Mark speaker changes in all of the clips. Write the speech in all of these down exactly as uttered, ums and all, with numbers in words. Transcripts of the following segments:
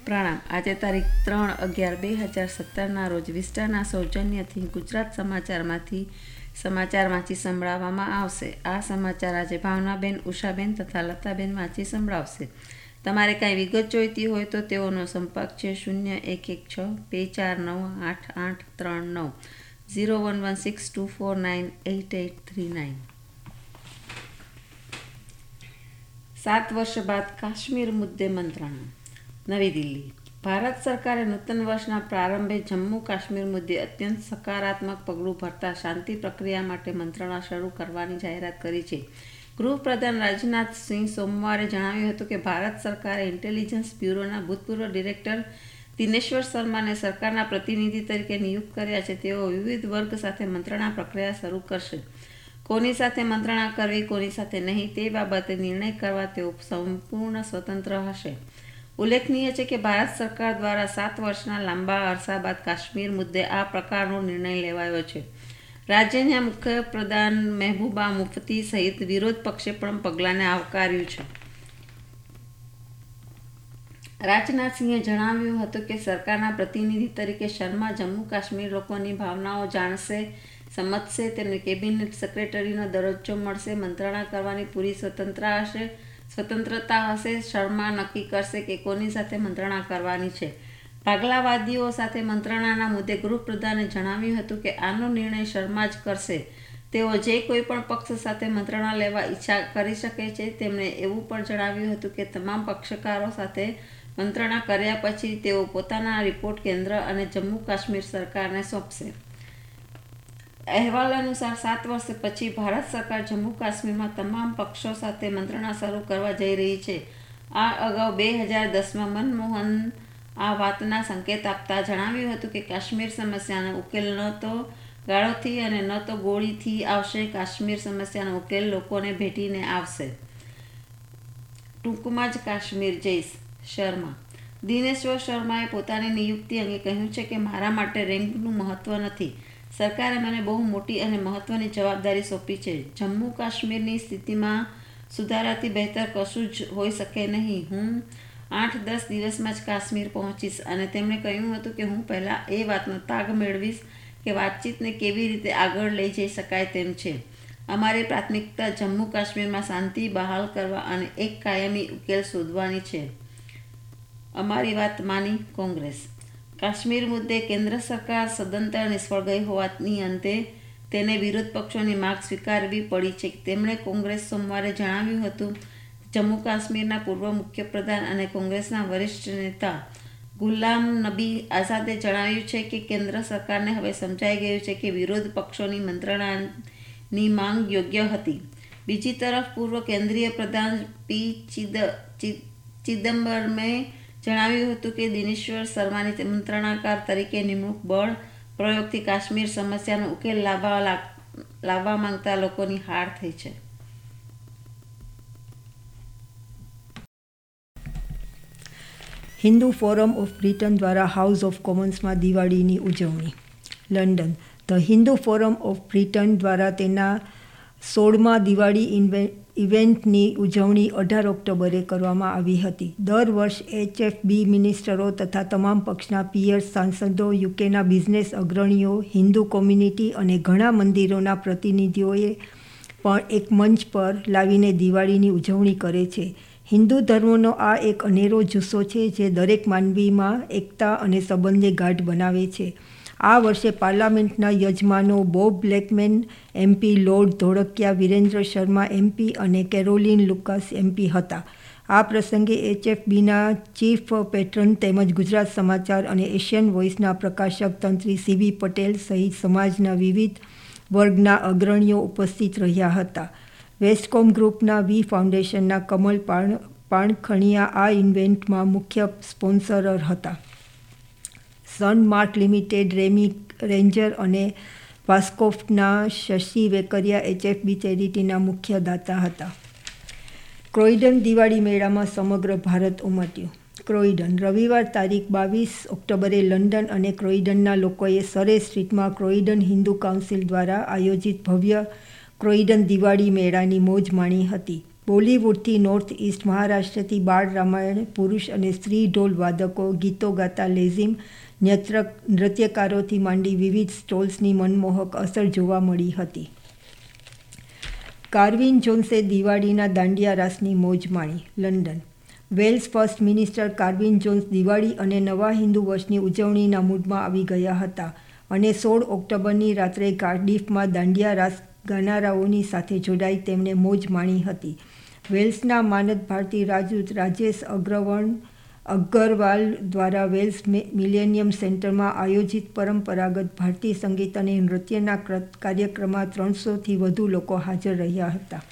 Speaker 1: પ્રણામ. આજે તારીખ ત્રણ અગિયાર બે હજાર સત્તરના રોજ વિસ્ટાના સૌજન્યથી ગુજરાત સમાચારમાંથી સમાચાર વાંચી સંભળાવવામાં આવશે. આ સમાચાર આજે ભાવનાબેન, ઉષાબેન તથા લતાબેન વાંચી સંભળાવશે. તમારે કાંઈ વિગત જોઈતી હોય તો તેઓનો સંપર્ક છે શૂન્ય એક એક છ બે ચાર નવ આઠ આઠ ત્રણ નવ zero one one six two four nine eight eight three nine. સાત વર્ષ બાદ કાશ્મીર મુદ્દે મંત્રણા. નવી દિલ્હી. ભારત સરકારે નૂતન વર્ષના પ્રારંભે જમ્મુ કાશ્મીર મુદ્દે અત્યંત સકારાત્મક પગલું ભરતા શાંતિ પ્રક્રિયા માટે મંત્રણા શરૂ કરવાની જાહેરાત કરી છે. ગૃહપ્રધાન રાજનાથ સિંહ સોમવારે જણાવ્યું હતું કે ભારત સરકારે ઇન્ટેલિજન્સ બ્યુરોના ભૂતપૂર્વ ડિરેક્ટર દિનેશ્વર શર્માને સરકારના પ્રતિનિધિ તરીકે નિયુક્ત કર્યા છે. તેઓ વિવિધ વર્ગ સાથે મંત્રણા પ્રક્રિયા શરૂ કરશે. કોની સાથે મંત્રણા કરવી, કોની સાથે નહીં તે બાબતે નિર્ણય કરવા તેઓ સંપૂર્ણ સ્વતંત્ર હશે. ઉલ્લેખનીય છે કે ભારત સરકાર દ્વારા સાત વર્ષના લાંબા અરસા બાદ કાશ્મીર મુદ્દે આ પ્રકારનો નિર્ણય લેવાયો છે. રાજ્યના મુખ્યપ્રધાન મહેબૂબા મુફ્તી સહિત વિરોધ પક્ષે પણ પગલાંને આવકાર્યું છે. રાજનાથસિંહે જણાવ્યું હતું કે સરકારના પ્રતિનિધિ તરીકે શર્મા જમ્મુ કાશ્મીર લોકોની ભાવનાઓ જાણશે, સમજશે, તેમને કેબિનેટ સેક્રેટરીનો દરજ્જો મળશે, મંત્રણા કરવાની પૂરી સ્વતંત્રતા હશે સ્વતંત્રતા હશે. શર્મા નક્કી કરશે કે કોની સાથે મંત્રણા કરવાની છે. ભાગલાવાદીઓ સાથે મંત્રણાના મુદ્દે ગૃહપ્રધાને જણાવ્યું હતું કે આનો નિર્ણય શર્મા જ કરશે. તેઓ જે કોઈ પણ પક્ષ સાથે મંત્રણા લેવા ઈચ્છા કરી શકે છે. તેમણે એવું પણ જણાવ્યું હતું કે તમામ પક્ષકારો સાથે મંત્રણા કર્યા પછી તેઓ પોતાના રિપોર્ટ કેન્દ્ર અને જમ્મુ કાશ્મીર સરકારને સોંપશે. અહેવાલ અનુસાર સાત વર્ષ પછી ભારત સરકાર જમ્મુ કાશ્મીરમાં તમામ પક્ષો સાથે મંત્રણા શરૂ કરવા જઈ રહી છે. આ અગાઉ બે હજાર દસમાં મનમોહન આ વાતના સંકેત આપતા જણાવ્યું હતું કે કાશ્મીર સમસ્યાનો ઉકેલ ન તો ગાળોથી અને ન તો ગોળીથી આવશે. કાશ્મીર સમસ્યાનો ઉકેલ લોકોને ભેટીને આવશે. ટૂંકમાં જ કાશ્મીર જઈશ. શર્મા. દિનેશ્વર શર્માએ પોતાની નિયુક્તિ અંગે કહ્યું છે કે મારા માટે રેન્કનું મહત્વ નથી. સરકારે મને બહુ મોટી અને મહત્વની જવાબદારી સોંપી છે. જમ્મુ કાશ્મીરની સ્થિતિમાં સુધારાથી બહેતર કશું જ હોઈ શકે નહીં. હું આઠ દસ દિવસમાં જ કાશ્મીર પહોંચીશ. અને તેમણે કહ્યું હતું કે હું પહેલાં એ વાતનો તાગ મેળવીશ કે વાતચીતને કેવી રીતે આગળ લઈ જઈ શકાય તેમ છે. અમારી પ્રાથમિકતા જમ્મુ કાશ્મીરમાં શાંતિ બહાલ કરવા અને એક કાયમી ઉકેલ શોધવાની છે. અમારી વાત માની કોંગ્રેસ. કાશ્મીર મુદ્દે કેન્દ્ર સરકાર સદંતર નિષ્ફળ ગઈ હોવાની અંતે તેને વિરોધ પક્ષોની માગ સ્વીકારવી પડી છે. તેમણે કોંગ્રેસ સોમવારે જણાવ્યું હતું જમ્મુ કાશ્મીરના પૂર્વ મુખ્યપ્રધાન અને કોંગ્રેસના વરિષ્ઠ નેતા ગુલામ નબી આઝાદે જણાવ્યું છે કે કેન્દ્ર સરકારને હવે સમજાઈ ગયું છે કે વિરોધ પક્ષોની મંત્રણાની માંગ યોગ્ય હતી. બીજી તરફ પૂર્વ કેન્દ્રીય પ્રધાન પી ચિદ ચિદમ્બરમે જણાવ્યું હતું કે દિનેશ્વર શર્માની મંત્રણાકાર તરીકે નિમણૂક બળ પ્રયોગથી કાશ્મીર સમસ્યાનો ઉકેલ લાવવા લાવવા માંગતા લોકોની હાર થઈ છે.
Speaker 2: હિન્દુ ફોરમ ઓફ બ્રિટન દ્વારા હાઉસ ઓફ કોમન્સમાં દિવાળીની ઉજવણી. London. The Hindu forum of Britain દ્વારા તેના સોળમા દિવાળી ઇન્વે ઇવેન્ટની ઉજવણી અઢાર ઓક્ટોબરે કરવામાં આવી હતી. દર વર્ષ એચ એફ બી મિનિસ્ટરો તથા તમામ પક્ષના પિયર્સ, સાંસદો, યુકેના બિઝનેસ અગ્રણીઓ, હિન્દુ કોમ્યુનિટી અને ઘણા મંદિરોના પ્રતિનિધિઓએ પણ એક મંચ પર લાવીને દિવાળીની ઉજવણી કરે છે. હિન્દુ ધર્મનો આ એક અનેરો જુસ્સો છે જે દરેક માનવીમાં એકતા અને સંબંધને ગાઢ બનાવે છે. આ વર્ષે પાર્લામેન્ટના યજમાનો Bob Blackman MP, lord Dholakia, Virendra Sharma MP અને કેરોલિન લુકાસ એમપી હતા. આ પ્રસંગે એચ એફ બીના ચીફ પેટ્રન તેમજ ગુજરાત સમાચાર અને એશિયન વોઇસના પ્રકાશક તંત્રી સીબી પટેલ સહિત સમાજના વિવિધ વર્ગના અગ્રણીઓ ઉપસ્થિત રહ્યા હતા. વેસ્ટકોમ ગ્રુપના વી ફાઉન્ડેશનના કમલ પાણ પાણખણિયા આ ઇવેન્ટમાં મુખ્ય સ્પોન્સરર હતા. Sun Mark limited, Rami Ranger અને વાસ્કોફ્ટના Shashi Vekaria H F B ચેરિટીના મુખ્ય દાતા હતા. ક્રોઇડન દિવાળી મેળામાં સમગ્ર ભારત ઉમટ્યું. ક્રોઇડન. રવિવાર તારીખ બાવીસ ઓક્ટોબરે લંડન અને ક્રોઇડનના લોકોએ સરે સ્ટ્રીટમાં ક્રોઇડન હિન્દુ કાઉન્સિલ દ્વારા આયોજિત ભવ્ય ક્રોઇડન દિવાળી મેળાની મોજ માણી હતી. બોલિવૂડથી નોર્થ ઇસ્ટ મહારાષ્ટ્રથી બાળ રામાયણ, પુરુષ અને સ્ત્રી ઢોલ વાદકો, ગીતો ગાતા લેઝિમ નૃત્ય નૃત્યકારોથી માંડી વિવિધ સ્ટોલ્સની મનમોહક અસર જોવા મળી હતી. કાર્વિન જોન્સે દિવાળીના દાંડિયા રાસની મોજ માણી. London. Wales first minister Carwyn Jones Diwali અને નવા હિન્દુ વર્ષની ઉજવણીના મૂડમાં આવી ગયા હતા અને સોળ ઓક્ટોબરની રાત્રે કાર્ડિફમાં દાંડિયા રાસ ગાનારાઓની સાથે જોડાઈ તેમણે મોજ માણી હતી. વેલ્સના માનદ ભારતીય રાજદૂત રાજેશ અગ્રવર્ણ અગ્રવાલ દ્વારા વેલ્સ મિલેનિયમ સેન્ટરમાં આયોજિત પરંપરાગત ભારતીય સંગીત અને નૃત્યના કાર્યક્રમમાં ત્રણસોથી વધુ લોકો હાજર રહ્યા હતા.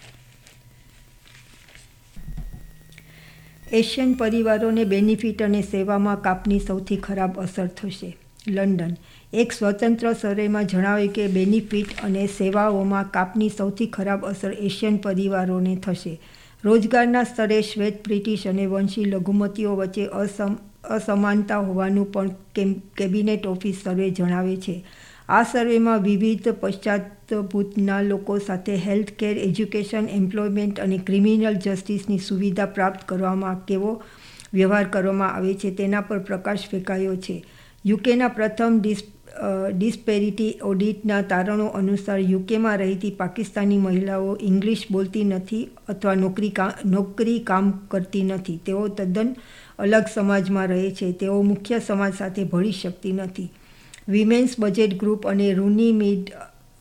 Speaker 2: એશિયન પરિવારોને બેનિફિટ અને સેવામાં કાપની સૌથી ખરાબ અસર થશે. લંડન. એક સ્વતંત્ર સર્વેમાં જણાવ્યું કે બેનિફિટ અને સેવાઓમાં કાપની સૌથી ખરાબ અસર એશિયન પરિવારોને થશે. રોજગારના સ્તરે શ્વેત, બ્રિટિશ અને વંશી લઘુમતીઓ વચ્ચે અસમ અસમાનતા હોવાનું પણ કેબિનેટ ઓફિસ સર્વે જણાવે છે. આ સર્વેમાં વિવિધ પશ્ચાતભૂતના લોકો સાથે હેલ્થ કેર, એજ્યુકેશન, એમ્પ્લોયમેન્ટ અને ક્રિમિનલ જસ્ટિસની સુવિધા પ્રાપ્ત કરવામાં કેવો વ્યવહાર કરવામાં આવે છે તેના પર પ્રકાશ ફેંકાયો છે. યુકેના પ્રથમ ડિસ ડિસ્પેરિટી ઓડિટના તારણો અનુસાર યુકેમાં રહેતી પાકિસ્તાની મહિલાઓ ઇંગ્લિશ બોલતી નથી અથવા નોકરી કા નોકરી કામ કરતી નથી. તેઓ તદ્દન અલગ સમાજમાં રહે છે. તેઓ મુખ્ય સમાજ સાથે ભળી શકતી નથી. વિમેન્સ બજેટ ગ્રુપ અને રૂનીમીડ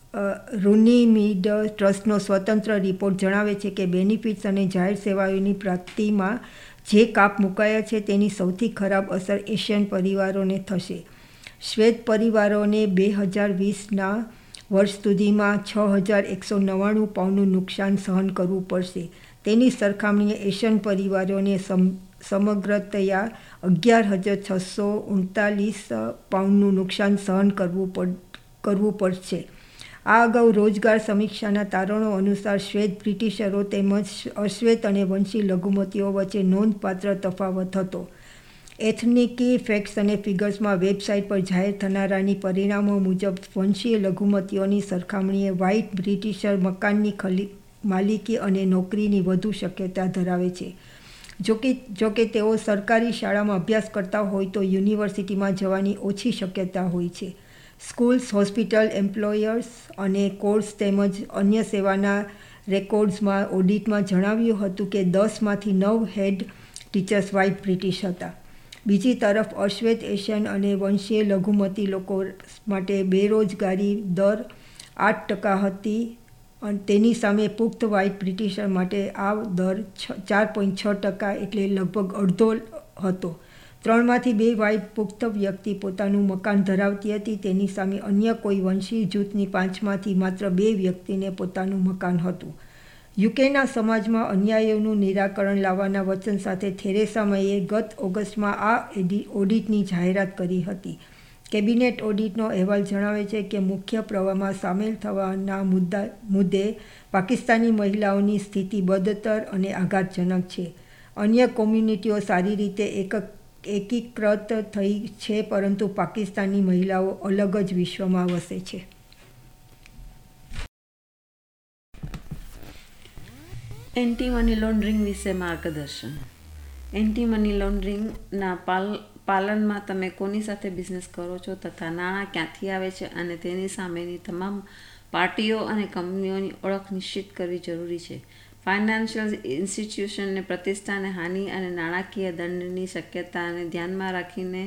Speaker 2: રૂનીમીડ ટ્રસ્ટનો સ્વતંત્ર રિપોર્ટ જણાવે છે કે બેનિફિટ્સ અને જાહેર સેવાઓની પ્રાપ્તિમાં જે કાપ મુકાયા છે તેની સૌથી ખરાબ અસર એશિયન પરિવારોને થશે. શ્વેત પરિવારોને બે હજાર વીસના વર્ષ સુધીમાં છ હજાર એકસો નવ્વાણું પાઉન્ડનું નુકસાન સહન કરવું પડશે. તેની સરખામણીએ એશિયન પરિવારોને સમ સમગ્રતયા અગિયાર હજાર છસો ઉનતાલીસ પાઉન્ડનું નુકસાન સહન કરવું પડ કરવું પડશે. આ અગાઉ રોજગાર સમીક્ષાના તારણો અનુસાર શ્વેત બ્રિટિશરો તેમજ અશ્વેત અને વંશી લઘુમતીઓ વચ્ચે નોંધપાત્ર તફાવત હતો. એથનિકી ફેક્ટ્સ અને ફિગર્સમાં વેબસાઇટ પર જાહેર થનારાની પરિણામો મુજબ વંશીય લઘુમતીઓની સરખામણીએ વ્હાઇટ બ્રિટિશર મકાનની ખલી માલિકી અને નોકરીની વધુ શક્યતા ધરાવે છે. જોકે જોકે તેઓ સરકારી શાળામાં અભ્યાસ કરતા હોય તો યુનિવર્સિટીમાં જવાની ઓછી શક્યતા હોય છે. સ્કૂલ્સ, હોસ્પિટલ, એમ્પ્લોયર્સ અને કોર્ટ્સ તેમજ અન્ય સેવાના રેકોર્ડ્સમાં ઓડિટમાં જણાવ્યું હતું કે દસમાંથી નવ હેડ ટીચર્સ વ્હાઇટ બ્રિટિશ હતા. બીજી તરફ અશ્વેત, એશિયન અને વંશીય લઘુમતી લોકો માટે બેરોજગારી દર આઠ ટકા હતી અને તેની સામે પુખ્ત વ્હાઇટ બ્રિટિશર માટે આ દર ચાર પોઈન્ટ છ ટકા એટલે લગભગ અડધો હતો. ત્રણમાંથી બે વ્હાઇટ પુખ્ત વ્યક્તિ પોતાનું મકાન ધરાવતી હતી. તેની સામે અન્ય કોઈ વંશી જૂથની પાંચમાંથી માત્ર બે વ્યક્તિને પોતાનું મકાન હતું. યુકેના સમાજમાં અન્યાયોનું નિરાકરણ લાવવાના વચન સાથે થેરેસા મેએ ગત ઓગસ્ટમાં આ ઓડિટની જાહેરાત કરી હતી. કેબિનેટ ઓડિટનો અહેવાલ જણાવે છે કે મુખ્ય પ્રવાહમાં સામેલ થવાના મુદ્દા મુદ્દે પાકિસ્તાની મહિલાઓની સ્થિતિ બદતર અને આઘાતજનક છે. અન્ય કોમ્યુનિટીઓ સારી રીતે એક એકીકૃત થઈ છે પરંતુ પાકિસ્તાની મહિલાઓ અલગ જ વિશ્વમાં વસે છે.
Speaker 1: એન્ટી મની લોન્ડરિંગ વિશે માર્ગદર્શન. એન્ટી મની લોન્ડરિંગના પાલ પાલનમાં તમે કોની સાથે બિઝનેસ કરો છો તથા નાણાં ક્યાંથી આવે છે અને તેની સામેની તમામ પાર્ટીઓ અને કંપનીઓની ઓળખ નિશ્ચિત કરવી જરૂરી છે. ફાઇનાન્શિયલ ઇન્સ્ટિટ્યુશનને પ્રતિષ્ઠાને હાનિ અને નાણાકીય દંડની શક્યતાને ધ્યાનમાં રાખીને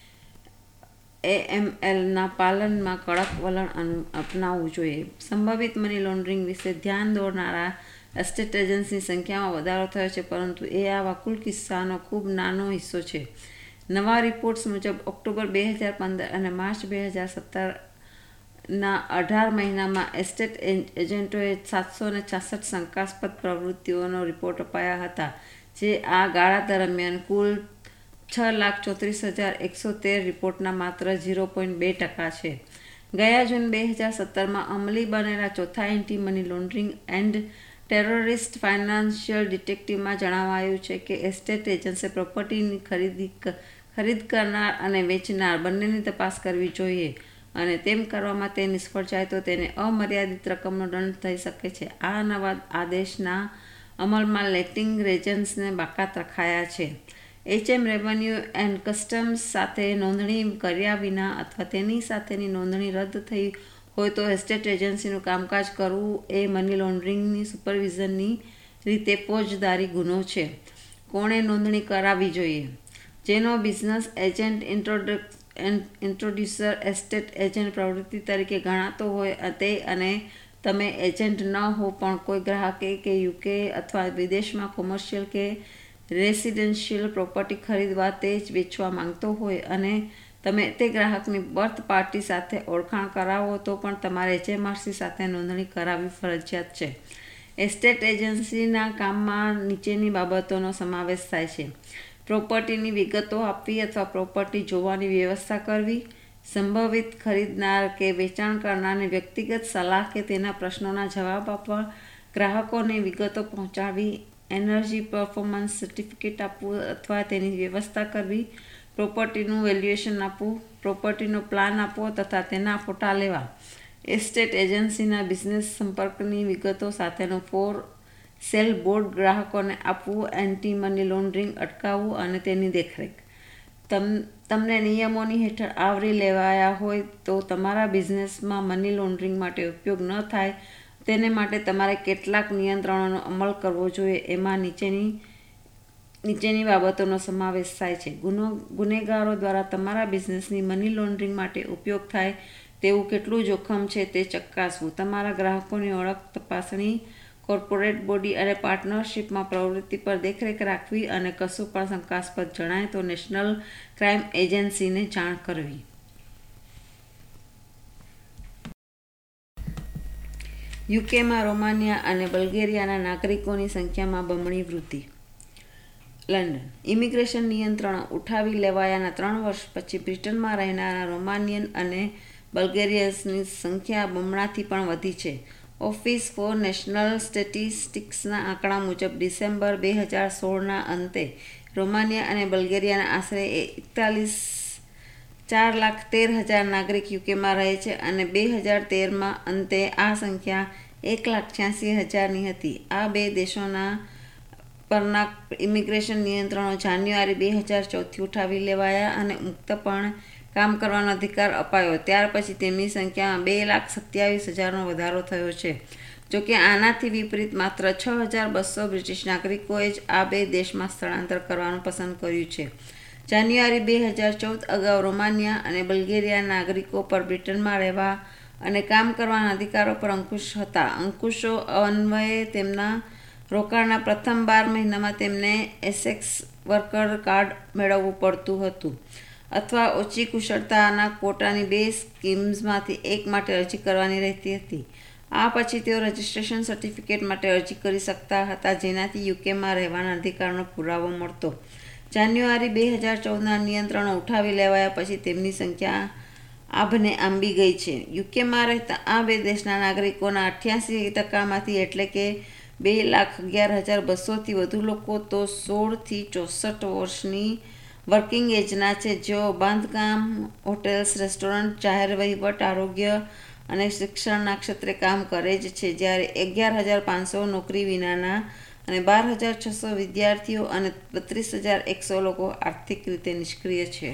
Speaker 1: એએમએલના પાલનમાં કડક વલણ અપનાવવું જોઈએ. સંભવિત મની લોન્ડરિંગ વિશે ધ્યાન દોરનારા એસ્ટેટ એજન્ટની સંખ્યામાં વધારો થયો છે પરંતુ એ આવા કુલ કિસ્સાનો ખૂબ નાનો હિસ્સો છે. નવા રિપોર્ટ્સ મુજબ ઓક્ટોબર બે હજાર પંદર અને માર્ચ બે હજાર સત્તરના અઢાર મહિનામાં એસ્ટેટ એજન્ટોએ સાતસો ને છાસઠ શંકાસ્પદ પ્રવૃત્તિઓનો રિપોર્ટ અપાયા હતા જે આ ગાળા દરમિયાન કુલ છ લાખ ચોત્રીસ હજાર એકસો તેર રિપોર્ટના માત્ર ઝીરો પોઈન્ટ બે ટકા છે. ગયા જૂન બે હજાર સત્તરમાં અમલી બનેલા ચોથા anti money laundering and terrorist financial ડિટેક્ટિવમાં જણાવાયું છે કે એસ્ટેટ એજન્સે પ્રોપર્ટીની ખરીદી ખરીદ કરનાર અને વેચનાર બંનેની તપાસ કરવી જોઈએ અને તેમ કરવામાં તે નિષ્ફળ જાય તો તેને અમર્યાદિત રકમનો દંડ થઈ શકે છે. આ નવા આદેશના અમલમાં લેટિંગ રેજન્સને બાકાત રખાયા છે. એચએમ રેવન્યુ એન્ડ કસ્ટમ્સ સાથે નોંધણી કર્યા વિના અથવા તેની સાથેની નોંધણી રદ થઈ હોય તો એસ્ટેટ એજન્સીનું કામકાજ કરવું એ મની લોન્ડરિંગની સુપરવિઝનની રીતે ફોજદારી ગુનો છે. કોણે નોંધણી કરાવવી જોઈએ? જેનો business agent introducer estate agent પ્રવૃત્તિ તરીકે ગણાતો હોય તે અને તમે એજન્ટ ન હો પણ કોઈ ગ્રાહકે કે યુકે અથવા વિદેશમાં કોમર્શિયલ કે રેસિડેન્શિયલ પ્રોપર્ટી ખરીદવા તે જ વેચવા માંગતો હોય અને તમે તે ગ્રાહકની બર્થ પાર્ટી સાથે ઓળખાણ કરાવો તો પણ તમારે એચએમઆરસી સાથે નોંધણી કરાવવી ફરજિયાત છે. એસ્ટેટ એજન્સીના કામમાં નીચેની બાબતોનો સમાવેશ થાય છે: પ્રોપર્ટીની વિગતો આપવી અથવા પ્રોપર્ટી જોવાની વ્યવસ્થા કરવી, સંભવિત ખરીદનાર કે વેચાણ કરનારને વ્યક્તિગત સલાહ કે તેના પ્રશ્નોના જવાબ આપવા, ગ્રાહકોની વિગતો પહોંચાડવી, એનર્જી પરફોર્મન્સ સર્ટિફિકેટ આપવું અથવા તેની વ્યવસ્થા કરવી, પ્રોપર્ટીનું વેલ્યુએશન આપવું, પ્રોપર્ટીનો પ્લાન આપવો તથા તેના ફોટા લેવા, એસ્ટેટ એજન્સીના બિઝનેસ સંપર્કની વિગતો સાથેનું ફોર સેલ બોર્ડ ગ્રાહકોને આપવું, એન્ટી મની લોન્ડરિંગ અટકાવવું અને તેની દેખરેખ. તમ તમને નિયમોની હેઠળ આવરી લેવાયા હોય તો તમારા બિઝનેસમાં મની લોન્ડરિંગ માટે ઉપયોગ ન થાય તેને માટે તમારે કેટલાક નિયંત્રણોનો અમલ કરવો જોઈએ. એમાં નીચેની નીચેની બાબતોનો સમાવેશ થાય છે: ગુનો ગુનેગારો દ્વારા તમારા બિઝનેસની મની લોન્ડરિંગ માટે ઉપયોગ થાય તેવું કેટલું જોખમ છે તે ચકાસવું, તમારા ગ્રાહકોની ઓળખ તપાસણી, કોર્પોરેટ બોડી અને પાર્ટનરશિપમાં પ્રવૃત્તિ પર દેખરેખ રાખવી અને કશું પણ શંકાસ્પદ જણાય તો નેશનલ ક્રાઇમ એજન્સીને જાણ કરવી. યુકેમાં રોમાનિયા અને બલ્ગેરિયાના નાગરિકોની સંખ્યામાં બમણી વૃદ્ધિ. લંડન: ઇમિગ્રેશન નિયંત્રણો ઉઠાવી લેવાયાના ત્રણ વર્ષ પછી બ્રિટનમાં રહેનારા રોમાનિયન અને બલ્ગેરિયન્સની સંખ્યા બમણાથી પણ વધી છે. ઓફિસ ફોર નેશનલ સ્ટેટિસ્ટિક્સના આંકડા મુજબ ડિસેમ્બર બે હજાર સોળના અંતે રોમાનિયા અને બલ્ગેરિયાના આશરે એકતાલીસ ચાર લાખ તેર હજાર નાગરિક યુકેમાં રહે છે અને બે હજાર તેરમાં અંતે આ સંખ્યા એક લાખ છ્યાસી હજારની હતી. આ બે દેશોના પરના ઇમિગ્રેશન નિયંત્રણો જાન્યુઆરી બે હજાર ચૌદથી ઉઠાવી લેવાયા અને મુક્તપણે કામ કરવાનો અધિકાર અપાયો. ત્યાર પછી તેમની સંખ્યામાં બે લાખ સત્યાવીસ હજારનો વધારો થયો છે. જોકે આનાથી વિપરીત માત્ર છ હજાર બસો બ્રિટિશ નાગરિકોએ જ આ બે દેશમાં સ્થળાંતર કરવાનું પસંદ કર્યું છે. જાન્યુઆરી બે હજાર ચૌદ અગાઉ રોમાનિયા અને બલ્ગેરિયા નાગરિકો પર બ્રિટનમાં રહેવા અને કામ કરવાના અધિકારો પર અંકુશ હતા. અંકુશો અન્વયે તેમના રોકાણના પ્રથમ બાર મહિનામાં તેમને એસેક્સ વર્કર કાર્ડ મેળવવું પડતું હતું અથવા ઓછી કુશળતાના કોટાની બે સ્કીમ્સમાંથી એક માટે અરજી કરવાની રહેતી હતી. આ પછી તેઓ રજિસ્ટ્રેશન સર્ટિફિકેટ માટે અરજી કરી શકતા હતા જેનાથી યુકેમાં રહેવાના અધિકારનો પુરાવો મળતો. જાન્યુઆરી બે હજાર ચૌદના નિયંત્રણો ઉઠાવી લેવાયા પછી તેમની સંખ્યા આભને આંબી ગઈ છે. યુકેમાં રહેતા આ બે દેશના નાગરિકોના અઠ્યાસી ટકામાંથી એટલે કે બે લાખ અગિયાર હજાર બસોથી વધુ લોકો તો સોળથી ચોસઠ વર્ષની વર્કિંગ એજના છે જેઓ બાંધકામ, હોટેલ્સ, રેસ્ટોરન્ટ, જાહેર વહીવટ, આરોગ્ય અને શિક્ષણના ક્ષેત્રે કામ કરે જ છે, જ્યારે અગિયાર હજાર પાંચસો નોકરી વિનાના અને બાર હજાર છસો વિદ્યાર્થીઓ અને બત્રીસ હજાર એકસો લોકો આર્થિક રીતે નિષ્ક્રિય છે.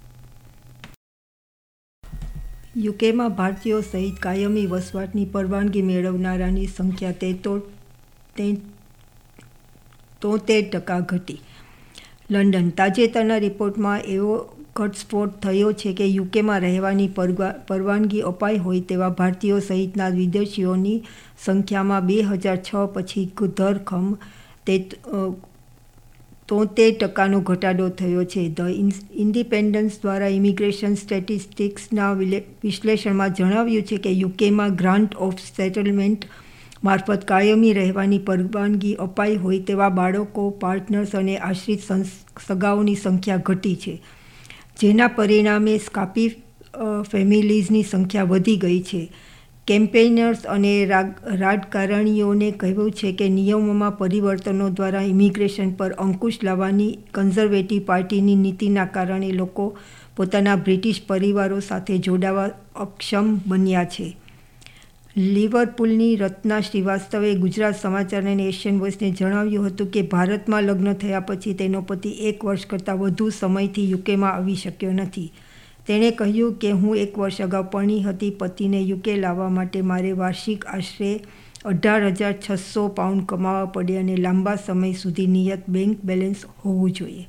Speaker 2: યુકેમાં ભારતીયો સહિત કાયમી વસવાટની પરવાનગી મેળવનારાની સંખ્યા તોતેર ટકા ઘટી. લંડન: તાજેતરના રિપોર્ટમાં એવો ઘટસ્ફોટ થયો છે કે યુકેમાં રહેવાની પરવાનગી અપાઈ હોય તેવા ભારતીયો સહિતના વિદેશીઓની સંખ્યામાં બે હજાર છ પછી ધરખમ તે તોતેર ટકાનો ઘટાડો થયો છે. ધ ઇન્ડિપેન્ડન્સ દ્વારા ઇમિગ્રેશન સ્ટેટિસ્ટિક્સના વિશ્લેષણમાં જણાવ્યું છે કે યુકેમાં ગ્રાન્ટ ઓફ સેટલમેન્ટ મારફત કાયમી રહેવાની પરવાનગી અપાઈ હોય તેવા બાળકો, પાર્ટનર્સ અને આશ્રિત સગાઓની સંખ્યા ઘટી છે, જેના પરિણામે સ્કાપી ફેમિલીઝની સંખ્યા વધી ગઈ છે. કેમ્પેઇનર્સ અને રાજકારણીઓને કહેવું છે કે નિયમોમાં પરિવર્તનો દ્વારા ઇમિગ્રેશન પર અંકુશ લાવવાની કન્ઝર્વેટિવ પાર્ટીની નીતિના કારણે લોકો પોતાના બ્રિટિશ પરિવારો સાથે જોડાવા અક્ષમ બન્યા છે. લિવરપુલની રત્ના શ્રીવાસ્તવે ગુજરાત સમાચાર અને એશિયન વોઇસને જણાવ્યું હતું કે ભારતમાં લગ્ન થયા પછી તેનો પતિ એક વર્ષ કરતાં વધુ સમયથી યુકેમાં આવી શક્યો નથી. તેણે કહ્યું કે હું એક વર્ષ અગાઉ પરણી હતી. પતિને યુકે લાવવા માટે મારે વાર્ષિક આશરે અઢાર હજાર છસો પાઉન્ડ કમાવા પડે અને લાંબા સમય સુધી નિયત બેંક બેલેન્સ હોવું જોઈએ.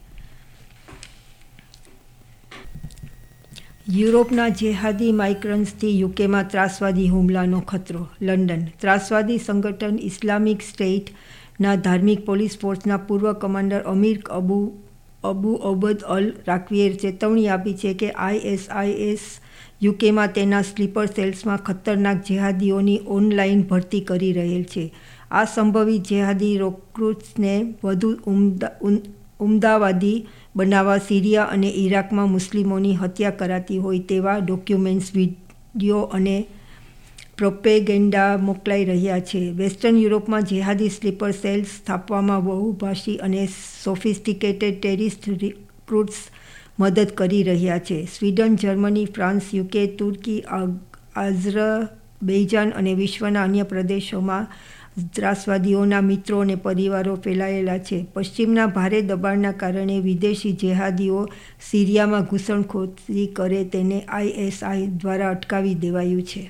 Speaker 2: યુરોપના જેહાદી માઇગ્રન્ટ્સથી યુકેમાં ત્રાસવાદી હુમલાનો ખતરો. લંડન. ત્રાસવાદી સંગઠન ઇસ્લામિક સ્ટેટના ધાર્મિક પોલીસ ફોર્સના પૂર્વ commander Amir Abu Abu Abd al રાકવીએ ચેતવણી આપી છે કે આઈએસઆઈએસ યુકેમાં તેના સ્લીપર સેલ્સમાં ખતરનાક જેહાદીઓની ઓનલાઈન ભરતી કરી રહેલ છે. આ સંભવિત જેહાદી રિક્રુટ્સને વધુ ઉમદા ઉમદાવાદી બનાવવા સિરિયા અને ઇરાકમાં મુસ્લિમોની હત્યા કરાતી હોય તેવા ડોક્યુમેન્ટ્સ, વિડીયો અને પ્રોપેગેન્ડા મોકલાઈ રહ્યા છે. વેસ્ટર્ન યુરોપમાં જેહાદી સ્લીપર સેલ્સ સ્થાપવામાં બહુભાષી અને સોફિસ્ટિકેટેડ ટેરરિસ્ટ રિક્રુટ્સ મદદ કરી રહ્યા છે. સ્વીડન, જર્મની, ફ્રાન્સ, યુકે, તુર્કી, અઝરબૈજાન અને વિશ્વના અન્ય પ્રદેશોમાં ત્રાસવાદીઓના મિત્રો અને પરિવારો ફેલાયેલા છે. પશ્ચિમના ભારે દબાણના કારણે વિદેશી જેહાદીઓ સિરિયામાં ઘૂસણખોરી કરે તેને આઈએસઆઈ દ્વારા અટકાવી દેવાયું છે.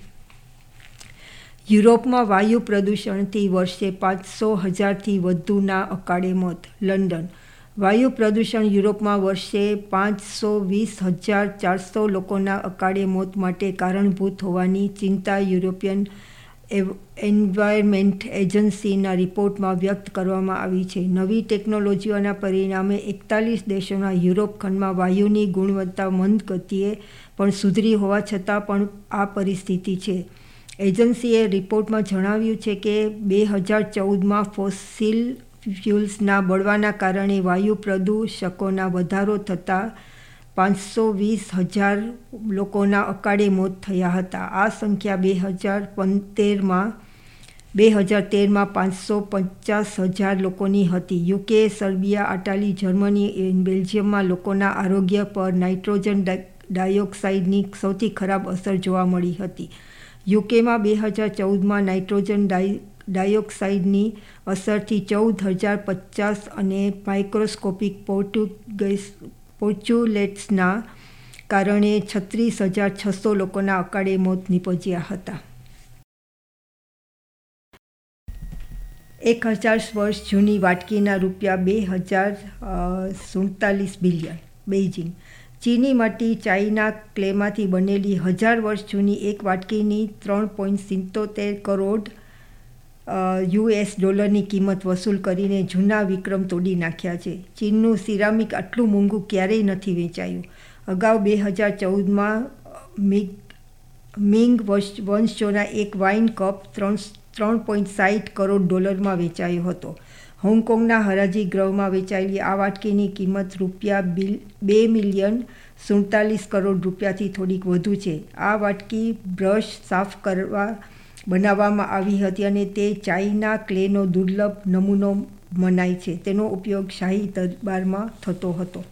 Speaker 2: યુરોપમાં વાયુ પ્રદૂષણથી વર્ષે પાંચસો હજારથી વધુના અકાળે મોત. લંડન. વાયુ પ્રદૂષણ યુરોપમાં વર્ષે પાંચસો વીસ હજાર ચારસો લોકોના અકાળે મોત માટે કારણભૂત હોવાની ચિંતા યુરોપિયન એન્વાયરમેન્ટ એજન્સીના રિપોર્ટમાં વ્યક્ત કરવામાં આવી છે. નવી ટેકનોલોજીઓના પરિણામે એકતાલીસ દેશોના યુરોપ ખંડમાં વાયુની ગુણવત્તા મંદ ગતિએ પણ સુધરી હોવા છતાં પણ આ પરિસ્થિતિ છે. એજન્સીએ રિપોર્ટમાં જણાવ્યું છે કે બે હજાર ચૌદમાં ફોસિલ ફ્યુલ્સના બળવાના કારણે વાયુ પ્રદૂષકોના વધારો થતાં પાંચસો વીસ હજાર લોકોના અકાળે મોત થયા હતા. આ સંખ્યા બે હજાર પંતેરમાં બે હજાર તેરમાં પાંચસો પચાસ હજાર લોકોની હતી. યુકે, સર્બિયા, ઇટાલી, જર્મની, બેલ્જિયમમાં લોકોના આરોગ્ય પર નાઇટ્રોજન ડાયોક્સાઇડની સૌથી ખરાબ અસર જોવા મળી હતી. યુકેમાં બે હજાર ચૌદમાં નાઇટ્રોજન ડાયોક્સાઇડની અસરથી ચૌદ હજાર પચાસ અને માઇક્રોસ્કોપિક પોર્ટુગેસ પોર્ચ્યુલેટ્સના કારણે છત્રીસ હજાર છસો લોકોના અકાળે મોત નીપજ્યા હતા. એક હજાર વર્ષ જૂની વાટકીના રૂપિયા બે હજાર સુડતાલીસ બિલિયન. બેઇજિંગ. ચીની માટી ચાઇના ક્લેમાંથી બનેલી હજાર વર્ષ જૂની એક વાટકીની ત્રણ પોઈન્ટ સિત્તોતેર કરોડ યુએસ ડોલરની કિંમત વસૂલ કરીને જૂના વિક્રમ તોડી નાખ્યા છે. ચીનનું સિરામિક આટલું મોંઘું ક્યારેય નથી વેચાયું. અગાઉ બે હજાર ચૌદમાં મિંગ વંશજોના એક વાઇન કપ ત્રણ ત્રણ પોઈન્ટ સાઠ કરોડ ડોલરમાં વેચાયો હતો. હોંગકોંગના હરાજી ગૃહમાં વેચાયેલી આ વાટકીની કિંમત રૂપિયા બે મિલિયન સુડતાલીસ કરોડ રૂપિયાથી થોડીક વધુ છે. આ વાટકી બ્રશ સાફ કરવા બનાવવામાં આવી હતી અને તે ચાઇના ક્લેનો દુર્લભ નમૂનો મનાય છે. તેનો ઉપયોગ શાહી દરબારમાં થતો હતો.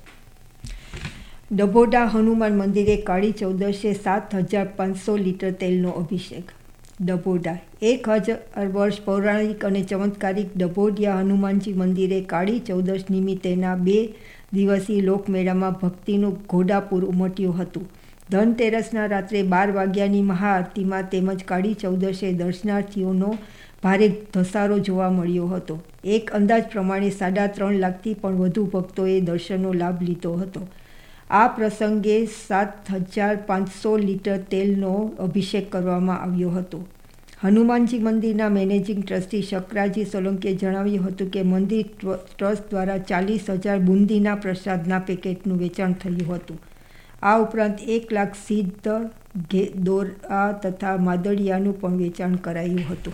Speaker 2: ડભોડા હનુમાન મંદિરે કાળી ચૌદશે સાત હજાર પાંચસો લીટર તેલનો અભિષેક. ડભોડા. એક હજાર વર્ષ પૌરાણિક અને ચમત્કારિક ડભોડિયા હનુમાનજી મંદિરે કાળી ચૌદશ નિમિત્તેના બે દિવસીય લોકમેળામાં ભક્તિનું ઘોડાપૂર ઉમટ્યું હતું. ધનતેરસના રાત્રે બાર વાગ્યાની મહાઆરતીમાં તેમજ કાળી ચૌદશે દર્શનાર્થીઓનો ભારે ધસારો જોવા મળ્યો હતો. એક અંદાજ પ્રમાણે સાડા ત્રણ લાખથી પણ વધુ ભક્તોએ દર્શનનો લાભ લીધો હતો. આ પ્રસંગે સાત હજાર પાંચસો લીટર તેલનો અભિષેક કરવામાં આવ્યો હતો. હનુમાનજી મંદિરના મેનેજિંગ ટ્રસ્ટી શકરાજી સોલંકીએ જણાવ્યું હતું કે મંદિર ટ્રસ્ટ દ્વારા ચાલીસ હજાર બુંદીના પ્રસાદના પેકેટનું વેચાણ થયું હતું. આ ઉપરાંત એક લાખ સિદ્ધ દોરા તથા માદળિયાનું પણ વેચાણ કરાયું હતું.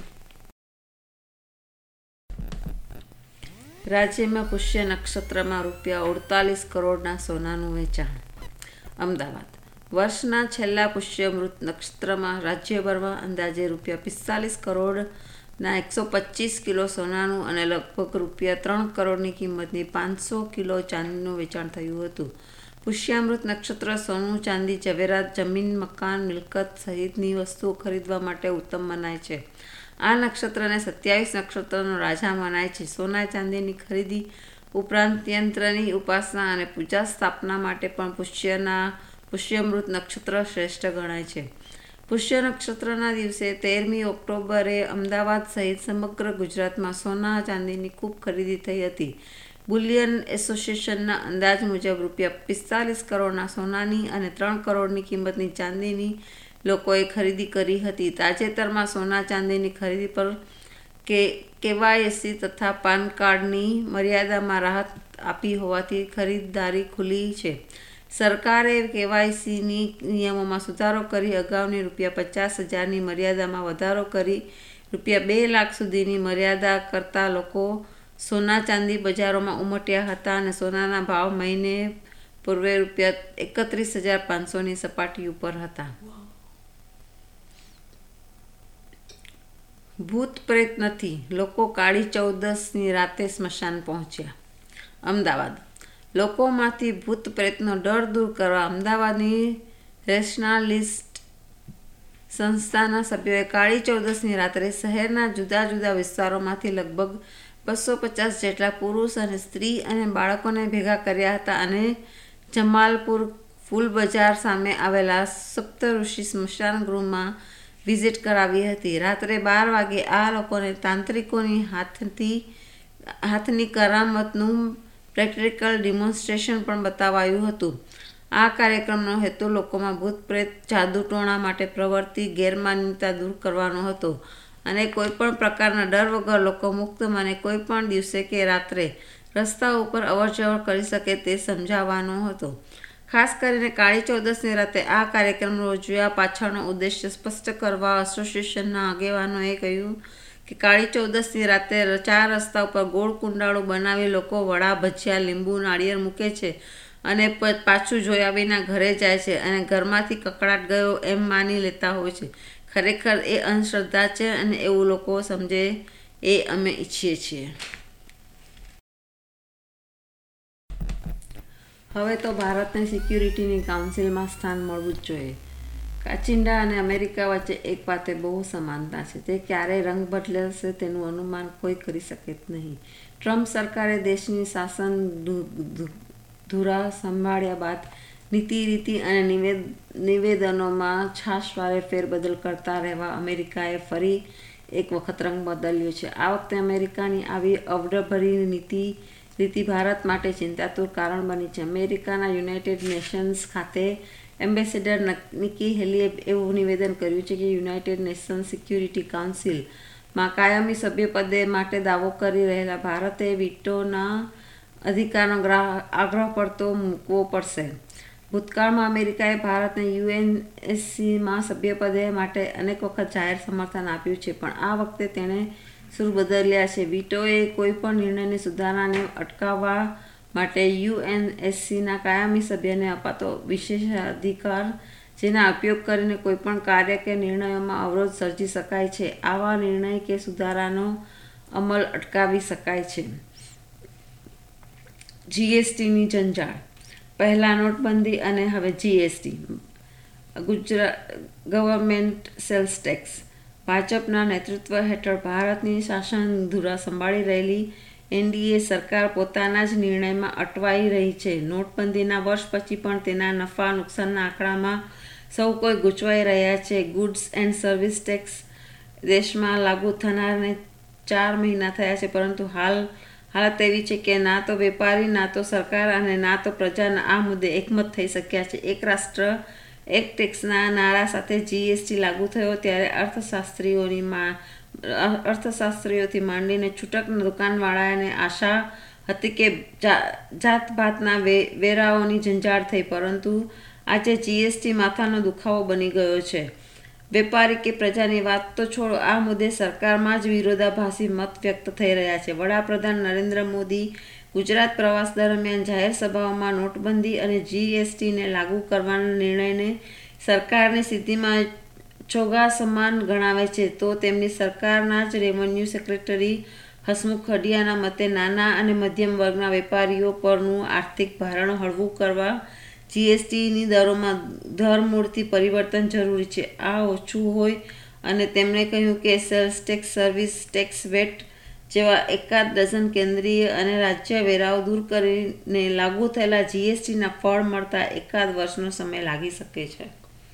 Speaker 1: રાજ્યમાં પુષ્ય નક્ષત્રમાં રૂપિયા અડતાલીસ કરોડના સોનાનું વેચાણ. અમદાવાદ. વર્ષના છેલ્લા પુષ્યમૃત નક્ષત્રમાં રાજ્યભરમાં અંદાજે રૂપિયા પિસ્તાલીસ કરોડના એકસો પચીસ કિલો સોનાનું અને લગભગ રૂપિયા ત્રણ કરોડની કિંમતની પાંચસો કિલો ચાંદીનું વેચાણ થયું હતું. પુષ્યામૃત નક્ષત્ર સોનું, ચાંદી, ઝવેરાત, જમીન, મકાન, મિલકત સહિતની વસ્તુઓ ખરીદવા માટે ઉત્તમ મનાય છે. આ નક્ષત્રને સત્યાવીસ નક્ષત્રનો રાજા મનાય છે. સોના ચાંદીની ખરીદી ઉપરાંત યંત્રની ઉપાસના અને પૂજા સ્થાપના માટે પણ પુષ્યના પુષ્યમૃત નક્ષત્ર શ્રેષ્ઠ ગણાય છે. પુષ્ય નક્ષત્રના દિવસે તેરમી ઓક્ટોબરે અમદાવાદ સહિત સમગ્ર ગુજરાતમાં સોના ચાંદીની ખૂબ ખરીદી થઈ હતી. બુલિયન એસોસિએશનના અંદાજ મુજબ રૂપિયા પિસ્તાલીસ કરોડના સોનાની અને ત્રણ કરોડની કિંમતની ચાંદીની લોકોએ ખરીદી કરી હતી. તાજેતરમાં સોના ચાંદીની ખરીદી પર કે કેવાયસી તથા પાન કાર્ડની મર્યાદામાં રાહત આપી હોવાથી ખરીદદારી ખુલી છે. સરકારે કેવાયસીની નિયમોમાં સુધારો કરી અગાઉની રૂપિયા પચાસ હજારની મર્યાદામાં વધારો કરી રૂપિયા બે લાખ સુધીની મર્યાદા કરતા લોકો સોના ચાંદી બજારોમાં ઉમટ્યા હતા અને સોનાના ભાવ મહિને પૂર્વે રૂપિયા એકત્રીસ હજાર પાંચસોની સપાટી ઉપર હતા. ભૂત પ્રેત નથી, લોકો કાળી ચૌદસની રાતે સ્મશાન પહોંચ્યા. અમદાવાદ લોકોમાંથી ભૂત પ્રેતનો ડર દૂર કરવા અમદાવાદની રેશનાલિસ્ટ સંસ્થાના સભ્યોએ કાળી ચૌદસની રાત્રે શહેરના જુદા જુદા વિસ્તારોમાંથી લગભગ બસો પચાસ જેટલા પુરુષ અને સ્ત્રી અને બાળકોને ભેગા કર્યા હતા અને જમાલપુર ફૂલ બજાર સામે આવેલા સપ્તઋષિ સ્મશાન ગૃહમાં વિઝિટ કરાવી હતી. રાત્રે બાર વાગે આ લોકોને તાંત્રિકોની હાથથી હાથની કરામતનું પ્રેક્ટિકલ ડિમોન્સ્ટ્રેશન પણ બતાવાયું હતું. આ કાર્યક્રમનો હેતુ લોકોમાં ભૂત પ્રેત જાદુ ટોણા માટે પ્રવર્તી ગેરમાન્યતા દૂર કરવાનો હતો અને કોઈપણ પ્રકારના ડર વગર લોકો મુક્ત મને કોઈપણ દિવસે કે રાત્રે રસ્તા ઉપર અવરજવર કરી શકે તે સમજાવવાનો હતો. ખાસ કરીને કાળી ચૌદસની રાતે આ કાર્યક્રમ યોજવા પાછળનો ઉદ્દેશ્ય સ્પષ્ટ કરવા એસોસિએશનના આગેવાનોએ કહ્યું કે કાળી ચૌદસની રાતે ચાર રસ્તા ઉપર ગોળ કુંડાળો બનાવી લોકો વડા, ભજીયા, લીંબુ, નાળિયેર મૂકે છે અને પાછું જોયા વિના ઘરે જાય છે અને ઘરમાંથી કકળાટ ગયો એમ માની લેતા હોય છે. ખરેખર એ અંધશ્રદ્ધા છે અને એવું લોકો સમજે એ અમે ઈચ્છીએ છીએ. હવે તો ભારતને સિક્યુરિટીની કાઉન્સિલમાં સ્થાન મળવું જ જોઈએ. કાચિંડા અને અમેરિકા વચ્ચે એક વાતે બહુ સમાનતા છે. તે ક્યારે રંગ બદલશે તેનું અનુમાન કોઈ કરી શકે જ નહીં. ટ્રમ્પ સરકારે દેશની શાસન ધુરા સંભાળ્યા બાદ નીતિ રીતિ અને નિવેદ નિવેદનોમાં છાશવારે ફેરબદલ કરતા રહેવા અમેરિકાએ ફરી એક વખત રંગ બદલ્યો છે. આ વખતે અમેરિકાની આવી અવડભરી નીતિ રીતિ ભારત માટે ચિંતાતુર કારણ બની છે. અમેરિકાના યુનાઇટેડ નેશન્સ ખાતે એમ્બેસેડર નિકી હેલીએ એવું નિવેદન કર્યું છે કે યુનાઇટેડ નેશન્સ સિક્યુરિટી કાઉન્સિલમાં કાયમી સભ્યપદે માટે દાવો કરી રહેલા ભારતે વીટોના અધિકારનો આગ્રહ પડતો મૂકવો પડશે. ભૂતકાળમાં અમેરિકાએ ભારતને યુએનએસસીમાં સભ્યપદે માટે અનેક વખત જાહેર સમર્થન આપ્યું છે, પણ આ વખતે તેણે સૂર બદલ્યા છે. વીટોએ કોઈપણ નિર્ણયની સુધારણાને અટકાવવા માટે યુએનએસસીના કાયમી સભ્યને અપાતો વિશેષાધિકાર, જેના ઉપયોગ કરીને કોઈપણ કાર્ય કે નિર્ણયોમાં અવરોધ સર્જી શકાય છે. આવા નિર્ણય કે સુધારાનો અમલ અટકાવી શકાય છે. જીએસટીની ઝંઝાળ. પહેલાં નોટબંધી અને હવે GST. Gujarat government sales tax. ભાજપના નેતૃત્વ હેઠળ ભારતની શાસન ધુરા સંભાળી રહેલી એનડીએ સરકાર પોતાના જ નિર્ણયમાં અટવાઈ રહી છે. નોટબંધીના વર્ષ પછી પણ તેના નફા નુકસાનના આંકડામાં સૌ કોઈ ગૂંચવાઈ રહ્યા છે. ગુડ્સ એન્ડ સર્વિસ ટેક્સ દેશમાં લાગુ થનારને ચાર મહિના થયા છે, પરંતુ હાલ હાલત એવી છે કે ના તો વેપારી, ના તો સરકાર અને ના તો પ્રજાના આ મુદ્દે એકમત થઈ શક્યા છે. એક રાષ્ટ્ર એક ટેક્સના નારા સાથે જીએસટી લાગુ થયો ત્યારે અર્થશાસ્ત્રીઓની મા અર્થશાસ્ત્રીઓથી માંડીને છૂટકના દુકાનવાળાને આશા હતી કે જાતભાતના વેરાઓની ઝંઝાળ થઈ, પરંતુ આજે જીએસટી માથાનો દુખાવો બની ગયો છે. વેપારી કે પ્રજાની વાત તો છોડો, આ મુદ્દે સરકારમાં જ વિરોધાભાસી મત વ્યક્ત થઈ રહ્યા છે. વડાપ્રધાન નરેન્દ્ર મોદી ગુજરાત પ્રવાસ દરમિયાન જાહેર સભાઓમાં નોટબંધી અને જીએસટીને લાગુ કરવાના નિર્ણયને સરકારની સિદ્ધિમાં ચોગા સમાન ગણાવે છે, તો તેમની સરકારના જ રેવન્યુ સેક્રેટરી હસમુખ અઢિયાના મતે નાના અને મધ્યમ વર્ગના વેપારીઓ પરનું આર્થિક ભારણ હળવું કરવા જીએસટીની દરોમાં ધરમૂળથી પરિવર્તન જરૂરી છે. આ ઓછું હોય અને તેમણે કહ્યું કે sales tax, service tax, VAT જેવા એકાદ ડઝન કેન્દ્રીય અને રાજ્ય વેરાઓ દૂર કરીને લાગુ થયેલા જીએસટીના ફળ મળતા એકાદ વર્ષનો સમય લાગી શકે છે.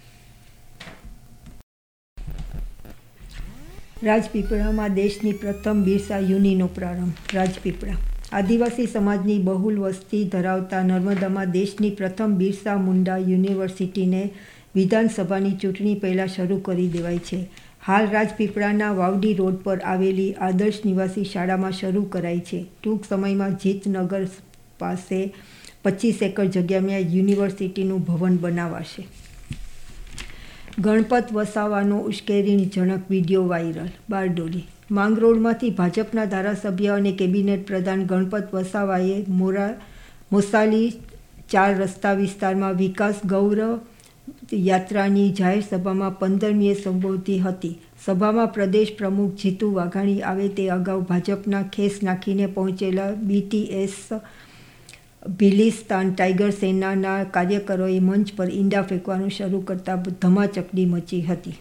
Speaker 2: રાજપીપળામાં દેશની પ્રથમ બિરસા યુનિનો પ્રારંભ. રાજપીપળા આદિવાસી સમાજની બહુલ વસ્તી ધરાવતા નર્મદામાં દેશની પ્રથમ બિરસા મુંડા યુનિવર્સિટીને વિધાનસભાની ચૂંટણી પહેલાં શરૂ કરી દેવાઈ છે. હાલ રાજપીપળાના વાવડી રોડ પર આવેલી આદર્શ નિવાસી શાળામાં શરૂ કરાઈ છે. ટૂંક સમયમાં જીતનગર પાસે પચીસ એકર જગ્યામાં યુનિવર્સિટીનું ભવન બનાવાશે. ગણપત વસાવાનો ઉશ્કેરણીજનક વિડીયો વાયરલ. બારડોલી માંગરોળમાંથી ભાજપના ધારાસભ્ય અને કેબિનેટ પ્રધાન ગણપત વસાવાએ મોરા મોસાલી ચાર રસ્તા વિસ્તારમાં વિકાસ ગૌરવ યાત્રાની જાહેર સભામાં પંદરમીએ સંબોધી હતી. સભામાં પ્રદેશ પ્રમુખ જીતુ વાઘાણી આવે તે અગાઉ ભાજપના ખેસ નાખીને પહોંચેલા બીટીએસ ભીલિસ્તાન ટાઈગર સેનાના કાર્યકરોએ મંચ પર ઈંડા ફેંકવાનું શરૂ કરતા ધમાચકડી મચી હતી.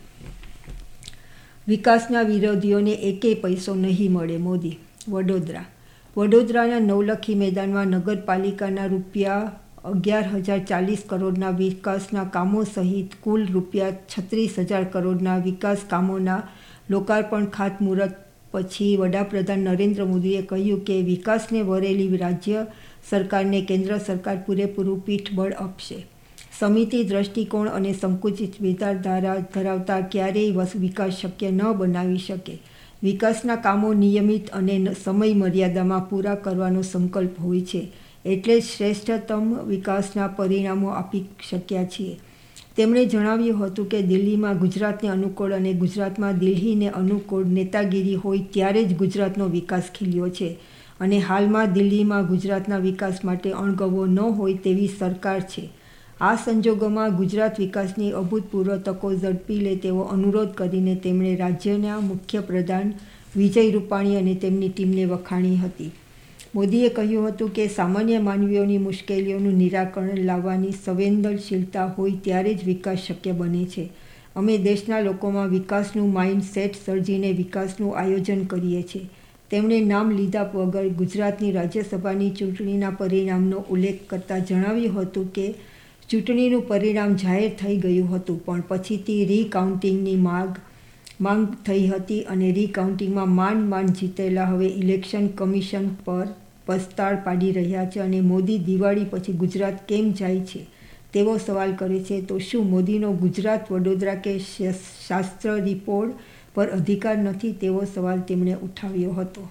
Speaker 2: વિકાસના વિરોધીઓને એકેય પૈસો નહીં મળે. મોદી. વડોદરા વડોદરાના નવલખી મેદાનમાં નગરપાલિકાના રૂપિયા અગિયાર હજાર ચાલીસ કરોડના વિકાસના કામો સહિત કુલ રૂપિયા છત્રીસ હજાર કરોડના વિકાસ કામોના લોકાર્પણ ખાતમુહૂર્ત પછી વડાપ્રધાન નરેન્દ્ર મોદીએ કહ્યું કે વિકાસને વરેલી રાજ્ય સરકારને કેન્દ્ર સરકાર પૂરેપૂરું પીઠબળ આપશે. સમિતિ દ્રષ્ટિકોણ અને સંકુચિત વિચારધારા ધરાવતા ક્યારેય વિકાસ શક્ય ન બનાવી શકે. વિકાસના કામો નિયમિત અને સમય મર્યાદામાં પૂરા કરવાનો સંકલ્પ હોય છે. એટલે જ શ્રેષ્ઠતમ વિકાસના પરિણામો આપી શક્યા છીએ. તેમણે જણાવ્યું હતું કે દિલ્હીમાં ગુજરાતને અનુકૂળ અને ગુજરાતમાં દિલ્હીને અનુકૂળ નેતાગીરી હોય ત્યારે જ ગુજરાતનો વિકાસ ખીલ્યો છે અને હાલમાં દિલ્હીમાં ગુજરાતના વિકાસ માટે અણગવો ન હોય તેવી સરકાર છે. આ સંજોગોમાં ગુજરાત વિકાસની અભૂતપૂર્વ તકો ઝડપી લે તેવો અનુરોધ કરીને તેમણે રાજ્યના મુખ્યપ્રધાન વિજય રૂપાણી અને તેમની ટીમને વખાણી હતી. મોદીએ કહ્યું હતું કે સામાન્ય માનવીઓની મુશ્કેલીઓનું નિરાકરણ લાવવાની સંવેદનશીલતા હોય ત્યારે જ વિકાસ શક્ય બને છે. અમે દેશના લોકોમાં વિકાસનું માઇન્ડ સેટ સર્જીને વિકાસનું આયોજન કરીએ છીએ. તેમણે નામ લીધા વગર ગુજરાતની રાજ્યસભાની ચૂંટણીના પરિણામનો ઉલ્લેખ કરતા જણાવ્યું હતું કે ચૂંટણીનું પરિણામ જાહેર થઈ ગયું હતું પણ પછીથી રીકાઉન્ટિંગની માંગ માંગ થઈ હતી અને રીકાઉન્ટિંગમાં માંડ માંડ જીતેલા હવે ઇલેક્શન કમિશન પર પસ્તાળ પાડી રહ્યા છે અને મોદી દિવાળી પછી ગુજરાત કેમ જાય છે તેવો સવાલ કરે છે. તો શું મોદીનો ગુજરાત, વડોદરા કે શાસ્ત્ર રિપોર્ટ પર અધિકાર નથી તેવો સવાલ તેમણે ઉઠાવ્યો હતો.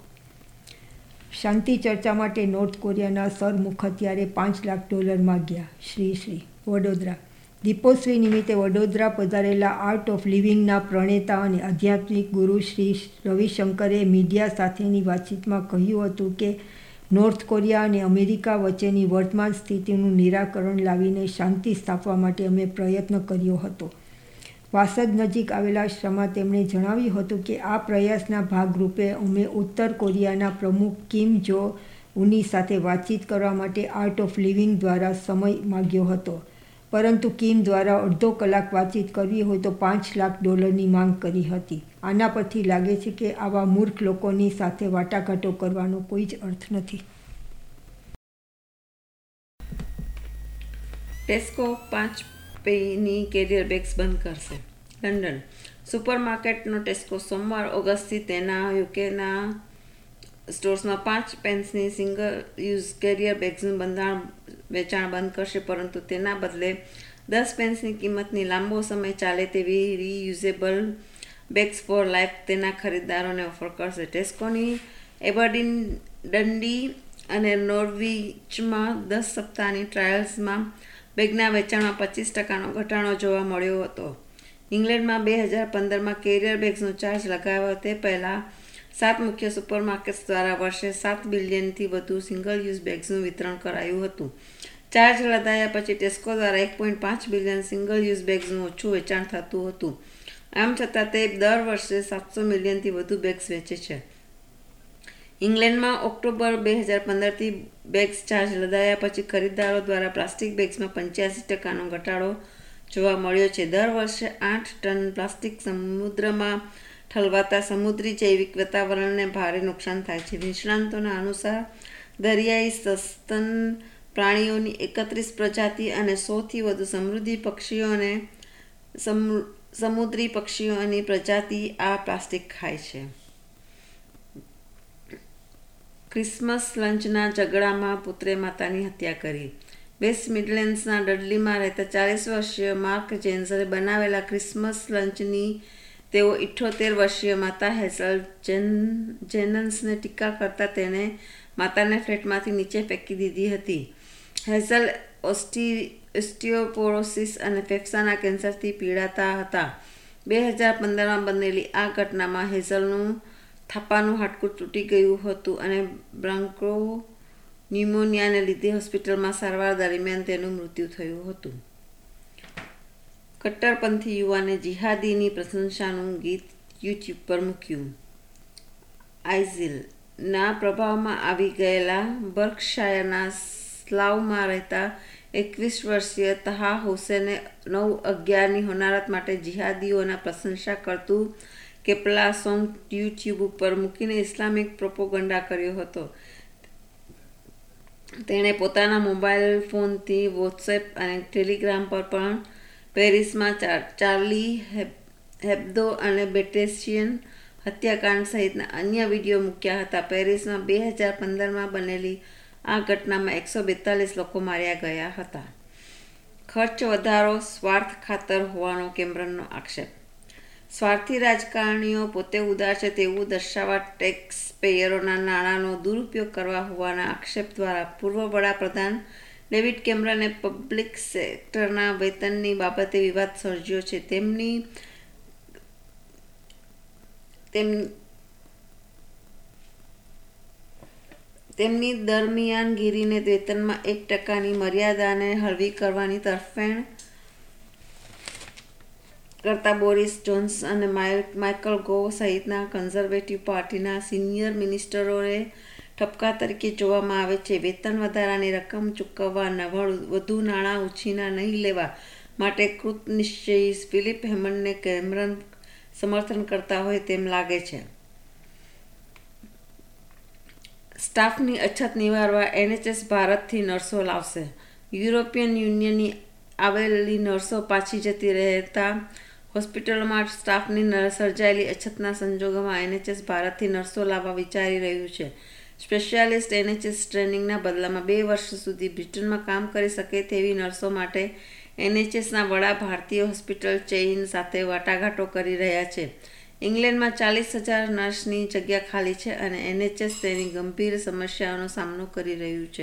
Speaker 2: શાંતિ ચર્ચા માટે નોર્થ કોરિયાના સરમુખત્યારે પાંચ લાખ ડોલર માગ્યા. શ્રી શ્રી વડોદરા દીપોત્સવી નિમિત્તે વડોદરા પધારેલા આર્ટ ઓફ લિવિંગના પ્રણેતા અને આધ્યાત્મિક ગુરુ શ્રી રવિશંકરે મીડિયા સાથેની વાતચીતમાં કહ્યું હતું કે નોર્થ કોરિયા અને અમેરિકા વચ્ચેની વર્તમાન સ્થિતિનું નિરાકરણ લાવીને શાંતિ સ્થાપવા માટે અમે પ્રયત્ન કર્યો હતો. વાસદ નજીક આવેલા આશ્રમમાં તેમણે જણાવ્યું હતું કે આ પ્રયાસના ભાગરૂપે અમે ઉત્તર કોરિયાના પ્રમુખ કિમ જો ઉની સાથે વાતચીત કરવા માટે આર્ટ ઓફ લિવિંગ દ્વારા સમય માગ્યો હતો, પરંતુ કિમ દ્વારા અડધો કલાક વાતચીત કરવી હોય તો પાંચ લાખ ડોલરની માંગ કરી હતી. આના પરથી લાગે છે કે આવા મૂર્ખ લોકોની સાથે વાટાઘાટો કરવાનો કોઈ જ અર્થ નથી.
Speaker 1: ટેસ્કો પાંચ પેની કેરિયર બેગ્સ બંધ કરશે. લંડન સુપરમાર્કેટનો ટેસ્કો સોમવાર ઓગસ્ટથી તેના યુકેના સ્ટોર્સમાં પાંચ પેન્સની સિંગલ યુઝ કેરિયર બેગ્સનું બંધાણ વેચાણ બંધ કરશે, પરંતુ તેના બદલે દસ પેન્સની કિંમતની લાંબો સમય ચાલે તેવી રીયુઝેબલ બેગ્સ ફોર લાઈફ તેના ખરીદદારોને ઓફર કરશે. ટેસ્કોની એબરડીન, ડંડી અને નોર્વિચમાં દસ સપ્તાહની ટ્રાયલ્સમાં બેગના વેચાણમાં પચીસ ટકાનો ઘટાડો જોવા મળ્યો હતો. ઇંગ્લેન્ડમાં બે હજાર પંદરમાં કેરિયર બેગ્સનો ચાર્જ લગાવ્યો તે પહેલાં સાત મુખ્ય સુપરમાર્કેટ્સ દ્વારા વર્ષે સાત બિલિયનથી વધુ સિંગલ યુઝ બેગ્સનું વિતરણ કરાયું હતું. ચાર્જ લદાયા પછી ટેસ્કો દ્વારા એક પોઈન્ટ પાંચ બિલિયન સિંગલ યુઝ બેગ્સનું ઓછું વેચાણ થતું હતું. આમ છતાં તે દર વર્ષે સાતસો મિલિયનથી વધુ બેગ્સ વેચે છે. ઇંગ્લેન્ડમાં ઓક્ટોબર બે હજાર પંદરથી બેગ્સ ચાર્જ લદાયા પછી ખરીદદારો દ્વારા પ્લાસ્ટિક બેગ્સમાં પંચ્યાસી ટકાનો ઘટાડો જોવા મળ્યો છે. દર વર્ષે આઠ ટન પ્લાસ્ટિક સમુદ્રમાં ઠલવાતા સમુદ્રી જૈવિક વાતાવરણને ભારે નુકસાન થાય છે. નિષ્ણાંતોના અનુસાર દરિયાઈ સસ્તન પ્રાણીઓની એકત્રીસ પ્રજાતિ અને સોથી વધુ સમૃદ્ધિ પક્ષીઓને સમુદ્રી પક્ષીઓની પ્રજાતિ આ પ્લાસ્ટિક ખાય છે. ક્રિસમસ લંચના ઝઘડામાં પુત્રે માતાની હત્યા કરી. વેસ્ટ મિડલેન્ડ્સના ડડલીમાં રહેતા ચાલીસ વર્ષીય માર્ક જેન્સરે બનાવેલા ક્રિસમસ લંચની તેઓ ઇઠ્ઠોતેર વર્ષીય માતા હેઝલ જેનન્સને ટીકા કરતા તેણે માતાને ફ્લેટમાંથી નીચે ફેંકી દીધી હતી. હેઝલ ઓસ્ટિયોપોરોસિસ અને ફેફસાના કેન્સરથી પીડાતા હતા. બે હજાર પંદરમાં બનેલી આ ઘટનામાં હેઝલનું થાપાનું હાડકું તૂટી ગયું હતું અને બ્રોન્કો ન્યુમોનિયાને લીધે હોસ્પિટલમાં સારવાર દરમિયાન તેનું મૃત્યુ થયું હતું. કટ્ટરપંથી યુવાને જિહાદીની પ્રશંસાનું ગીત યુટ્યુબ પર મૂક્યું. આઇઝિલ ના પ્રભાવમાં આવી ગયેલા બર્કશાયરના સ્લાવમાં રહેતા એકવીસ વર્ષીય તહા હુસેને નવ અગિયારની હોનારત માટે જિહાદીઓના પ્રશંસા કરતું કેપલા સોંગ યુટ્યુબ ઉપર મૂકીને ઇસ્લામિક પ્રોપોગંડા કર્યો હતો. તેણે પોતાના મોબાઈલ ફોનથી વોટ્સએપ અને ટેલિગ્રામ પર પણ પેરિસમાં ચાર્લી હેબ્દો અને બેટેશિયન હત્યાકાંડ સહિતના અન્ય વિડીયો મૂક્યા હતા. પેરિસમાં બે હજાર પંદરમાં બનેલી આ ઘટનામાં એકસો બેતાલીસ લોકો માર્યા ગયા હતા. ખર્ચ વધારો સ્વાર્થ ખાતર હોવાનો કેમરનનો આક્ષેપ. સ્વાર્થી રાજકારણીઓ પોતે ઉદાર છે તેવું દર્શાવવા ટેક્સ પેયરોના નાણાંનો દુરુપયોગ કરવા હોવાના આક્ષેપ દ્વારા પૂર્વ વડાપ્રધાન ડેવિડ કેમરને પબ્લિક સેક્ટરના વેતનની બાબતે વિવાદ સર્જ્યો છે. તેમની તેમની દરમિયાનગીરીને વેતનમાં એક ટકાની મર્યાદાને હળવી કરવાની તરફેણ કરતા બોરિસ જોન્સન અને માઇકલ ગોવ સહિતના કન્ઝર્વેટિવ પાર્ટીના સિનિયર મિનિસ્ટરોને ઠપકા તરીકે જોવામાં આવે છે. વેતન વધારાની રકમ ચૂકવવા વધુ નાણાં ઉછીના નહીં લેવા માટે કૃતનિશ્ચયી ફિલિપ હેમન્ડને કેમરન સમર્થન કરતા હોય તેમ લાગે છે. સ્ટાફની અછત નિવારવા એનએચએસ ભારતથી નર્સો લાવશે. યુરોપિયન યુનિયનની આવેલી નર્સો પાછી જતી રહેતા હોસ્પિટલોમાં સ્ટાફની સર્જાયેલી અછતના સંજોગોમાં એનએચએસ ભારતથી નર્સો લાવવા વિચારી રહ્યું છે. સ્પેશિયાલિસ્ટ એનએચએસ ટ્રેનિંગના બદલામાં બે વર્ષ સુધી બ્રિટનમાં કામ કરી શકે તેવી નર્સો માટે એનએચએસના વડા ભારતીય હોસ્પિટલ ચેઇન સાથે વાટાઘાટો કરી રહ્યા છે. ઇંગ્લેન્ડમાં ચાલીસ હજાર નર્સની જગ્યા ખાલી છે અને એનએચએસ તેની ગંભીર સમસ્યાઓનો સામનો કરી રહ્યું છે.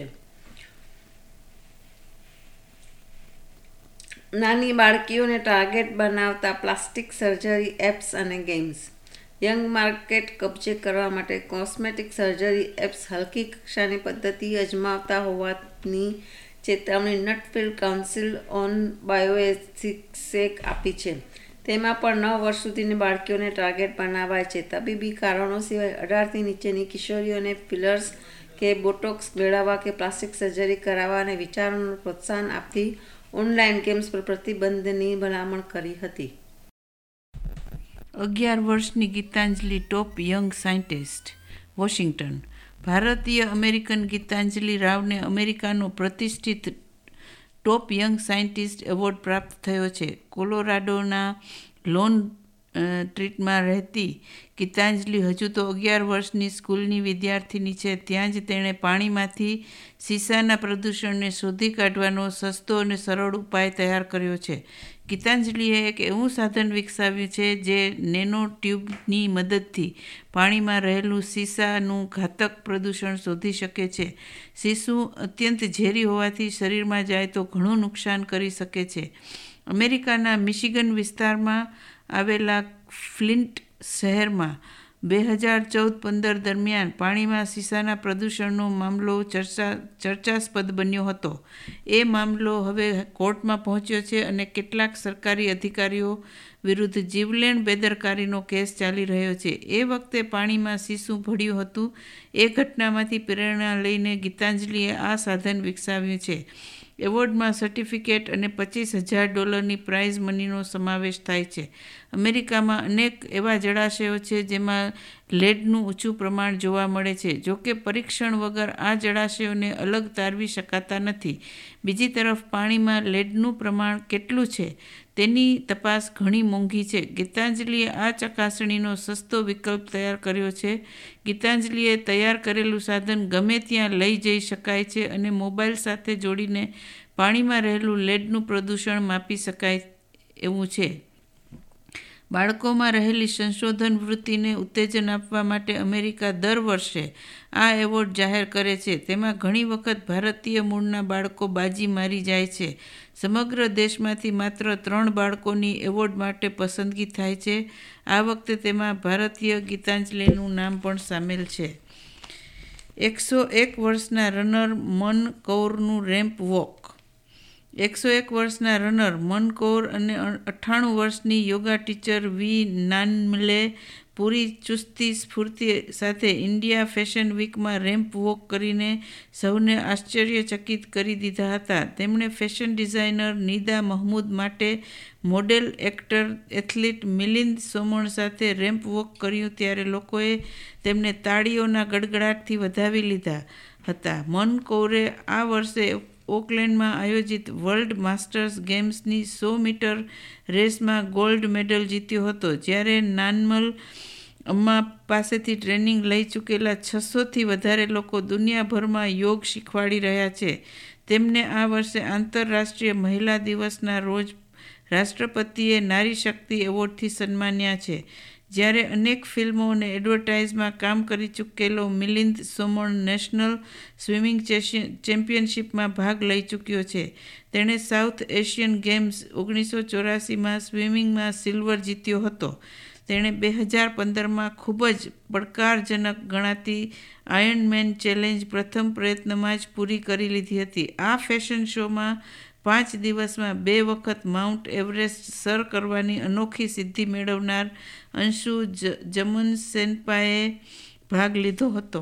Speaker 1: નાની બાળકીઓને ટાર્ગેટ બનાવતા પ્લાસ્ટિક સર્જરી એપ્સ અને ગેમ્સ. યંગ માર્કેટ કબજે કરવા માટે કોસ્મેટિક સર્જરી એપ્સ હલકી કક્ષાની પદ્ધતિ અજમાવતા હોવાની ચેતવણી નટફિલ્ડ કાઉન્સિલ ઓન બાયોએથિક્સે આપી છે. તેમાં પણ નવ વર્ષ સુધીની બાળકીઓને ટાર્ગેટ બનાવાય છે. તબીબી કારણો સિવાય અઢારથી નીચેની કિશોરીઓને ફિલર્સ કે બોટોક્સ મેળવવા કે પ્લાસ્ટિક સર્જરી કરાવવા અને વિચારોનું પ્રોત્સાહન આપતી ઓનલાઈન ગેમ્સ પર પ્રતિબંધની ભલામણ કરી હતી.
Speaker 3: અગિયાર વર્ષની Gitanjali top young scientist. Washington. ભારતીય અમેરિકન ગીતાંજલિ રાવને અમેરિકાનો પ્રતિષ્ઠિત ટોપ યંગ સાયન્ટિસ્ટ એવોર્ડ પ્રાપ્ત થયો છે. કોલોરાડોના લોન ટ્રીટમાં રહેતી ગીતાંજલિ હજુ તો અગિયાર વર્ષની સ્કૂલની વિદ્યાર્થીની છે. ત્યાં જ તેણે પાણીમાંથી સીસાના પ્રદૂષણને શોધી કાઢવાનો સસ્તો અને સરળ ઉપાય તૈયાર કર્યો છે. ગીતાંજલિએ એક એવું સાધન વિકસાવ્યું છે જે નેનો ટ્યુબની મદદથી પાણીમાં રહેલું સીસાનું ઘાતક પ્રદૂષણ શોધી શકે છે. સીસું અત્યંત ઝેરી હોવાથી શરીરમાં જાય તો ઘણું નુકસાન કરી શકે છે. અમેરિકાના મિશિગન વિસ્તારમાં આવેલા ફ્લિન્ટ શહેરમાં બે હજાર ચૌદ પંદર દરમિયાન પાણીમાં સીસાના પ્રદૂષણનો મામલો ચર્ચા ચર્ચાસ્પદ બન્યો હતો. એ મામલો હવે કોર્ટમાં પહોંચ્યો છે અને કેટલાક સરકારી અધિકારીઓ વિરુદ્ધ જીવલેણ બેદરકારીનો કેસ ચાલી રહ્યો છે. એ વખતે પાણીમાં સીસું ભળ્યું હતું. એ ઘટનામાંથી પ્રેરણા લઈને ગીતાંજલિએ આ સાધન વિકસાવ્યું છે. એવોર્ડમાં સર્ટિફિકેટ અને પચીસ હજાર ડોલરની પ્રાઇઝ મનીનો સમાવેશ થાય છે. અમેરિકામાં અનેક એવા જળાશયો છે જેમાં લેડનું ઊંચું પ્રમાણ જોવા મળે છે. જોકે પરીક્ષણ વગર આ જળાશયોને અલગ તારવી શકાતા નથી. બીજી તરફ પાણીમાં લેડનું પ્રમાણ કેટલું છે તેની તપાસ ઘણી મોંઘી છે. ગીતાંજલિએ આ ચકાસણીનો સસ્તો વિકલ્પ તૈયાર કર્યો છે. ગીતાંજલિએ તૈયાર કરેલું સાધન ગમે ત્યાં લઈ જઈ શકાય છે અને મોબાઈલ સાથે જોડીને પાણીમાં રહેલું લેડનું પ્રદૂષણ માપી શકાય એવું છે. બાળકોમાં રહેલી સંશોધન વૃત્તિને ઉત્તેજન આપવા માટે અમેરિકા દર વર્ષે આ એવોર્ડ જાહેર કરે છે. તેમાં ઘણી વખત ભારતીય મૂળના બાળકો બાજી મારી જાય છે. સમગ્ર દેશમાંથી માત્ર ત્રણ બાળકોની એવોર્ડ માટે પસંદગી થાય છે. આ વખતે તેમાં ભારતીય ગીતાંજલિનું નામ પણ સામેલ છે. એકસો એક વર્ષના રનર મન કૌરનું રેમ્પ વોક. એકસો એક વર્ષના રનર મન કૌર અને અઠ્ઠાણું વર્ષની યોગા ટીચર વી નાનમલે પૂરી ચુસ્તી સ્ફૂર્તિ સાથે ઇન્ડિયા ફેશન વીકમાં રેમ્પ વોક કરીને સૌને આશ્ચર્યચકિત કરી દીધા હતા. તેમણે ફેશન ડિઝાઇનર નિદા મહમૂદ માટે model, actor, athlete Milind Soman સાથે રેમ્પ વોક કર્યું ત્યારે લોકોએ તેમને તાળીઓના ગડગડાટથી વધાવી લીધા હતા. મન કૌરે આ વર્ષે ઓકલેન્ડમાં આયોજિત વર્લ્ડ માસ્ટર્સ ગેમ્સની સો મીટર રેસમાં ગોલ્ડ મેડલ જીત્યો હતો. જ્યારે નાનમલ અમ્મા પાસેથી ટ્રેનિંગ લઈ ચૂકેલા છસોથી વધારે લોકો દુનિયાભરમાં યોગ શીખવાડી રહ્યા છે. તેમને આ વર્ષે આંતરરાષ્ટ્રીય મહિલા દિવસના રોજ રાષ્ટ્રપતિએ નારી શક્તિ એવોર્ડથી સન્માન્યા છે. જ્યારે અનેક ફિલ્મો અને એડવર્ટાઇઝમાં કામ કરી ચૂકેલો મિલિંદ સોમણ નેશનલ સ્વિમિંગ ચેમ્પિયનશિપમાં ભાગ લઈ ચૂક્યો છે. તેણે સાઉથ એશિયન ગેમ્સ ઓગણીસો ચોરાસીમાં સ્વિમિંગમાં સિલ્વર જીત્યો હતો. તેણે બે હજાર પંદરમાં ખૂબ જ પડકારજનક ગણાતી આયર્નમેન ચેલેન્જ પ્રથમ પ્રયત્નમાં જ પૂરી કરી લીધી હતી. આ ફેશન શોમાં પાંચ દિવસમાં બે વખત માઉન્ટ એવરેસ્ટ સર કરવાની અનોખી સિદ્ધિ મેળવનાર અંશુ જમનસેનપાએ ભાગ લીધો હતો.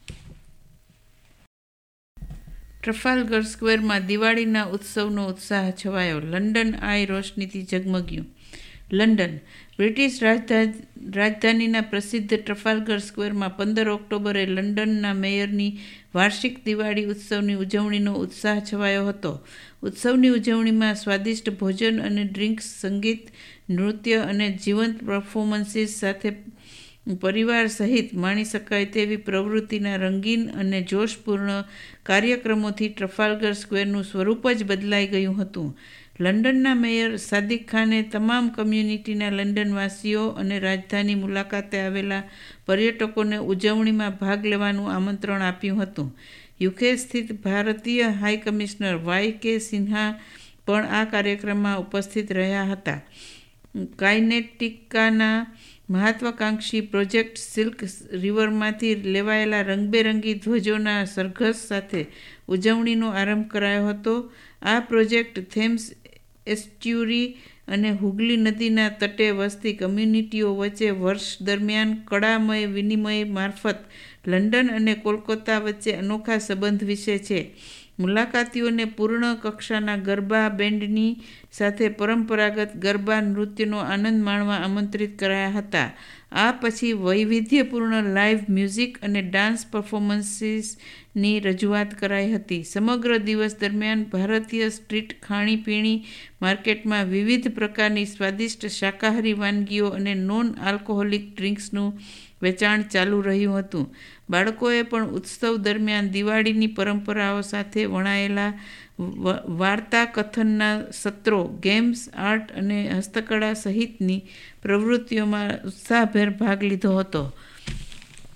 Speaker 3: ટ્રફાલ્ગર સ્ક્વેરમાં દિવાળીના ઉત્સવનો ઉત્સાહ છવાયો. લંડન આય રોશનીથી ઝગમગ્યું. લંડન બ્રિટિશ રાજધાનીના પ્રસિદ્ધ ટ્રફાલ્ગર સ્ક્વેરમાં પંદર ઓક્ટોબરે લંડનના મેયરની વાર્ષિક દિવાળી ઉત્સવની ઉજવણીનો ઉત્સાહ છવાયો હતો. ઉત્સવની ઉજવણીમાં સ્વાદિષ્ટ ભોજન અને ડ્રિંક્સ, સંગીત, નૃત્ય અને જીવંત પરફોર્મન્સીસ સાથે પરિવાર સહિત માણી શકાય તેવી પ્રવૃત્તિના રંગીન અને જોશપૂર્ણ કાર્યક્રમોથી ટ્રફાલ્ગર સ્ક્વેરનું સ્વરૂપ જ બદલાઈ ગયું હતું. લંડનના મેયર સાદિક ખાને તમામ કમ્યુનિટીના લંડનવાસીઓ અને રાજધાની મુલાકાતે આવેલા પર્યટકોને ઉજવણીમાં ભાગ લેવાનું આમંત્રણ આપ્યું હતું. યુકે સ્થિત ભારતીય હાઈ કમિશનર વાય કે સિન્હા પણ આ કાર્યક્રમમાં ઉપસ્થિત રહ્યા હતા. કાઇનેટિકાના મહત્વાકાંક્ષી પ્રોજેક્ટ સિલ્ક રિવરમાંથી લેવાયેલા રંગબેરંગી ધ્વજોના સરઘસ સાથે ઉજવણીનો આરંભ કરાયો હતો. આ પ્રોજેક્ટ થેમ્સ એસ્ટ્યુરી અને હુગલી નદીના તટે વસતી કમ્યુનિટીઓ વચ્ચે વર્ષ દરમિયાન કળામય વિનિમય મારફત લંડન અને કોલકાતા વચ્ચે અનોખા સંબંધ વિશે છે. મુલાકાતીઓને પૂર્ણ કક્ષાના ગરબા બેન્ડની સાથે પરંપરાગત ગરબા નૃત્યનો આનંદ માણવા આમંત્રિત કરાયા હતા. આ પછી વૈવિધ્યપૂર્ણ લાઇવ મ્યુઝિક અને ડાન્સ પરફોર્મન્સીસની રજૂઆત કરાઈ હતી. સમગ્ર દિવસ દરમિયાન ભારતીય સ્ટ્રીટ ખાણીપીણી માર્કેટમાં વિવિધ પ્રકારની સ્વાદિષ્ટ શાકાહારી વાનગીઓ અને નોન આલ્કોહોલિક ડ્રિંક્સનું વેચાણ ચાલુ રહ્યું હતું. બાળકોએ પણ ઉત્સવ દરમિયાન દિવાળીની પરંપરાઓ સાથે વણાયેલા વાર્તા કથનના સત્રો, ગેમ્સ, આર્ટ અને હસ્તકળા સહિતની પ્રવૃત્તિઓમાં ઉત્સાહભેર ભાગ લીધો હતો.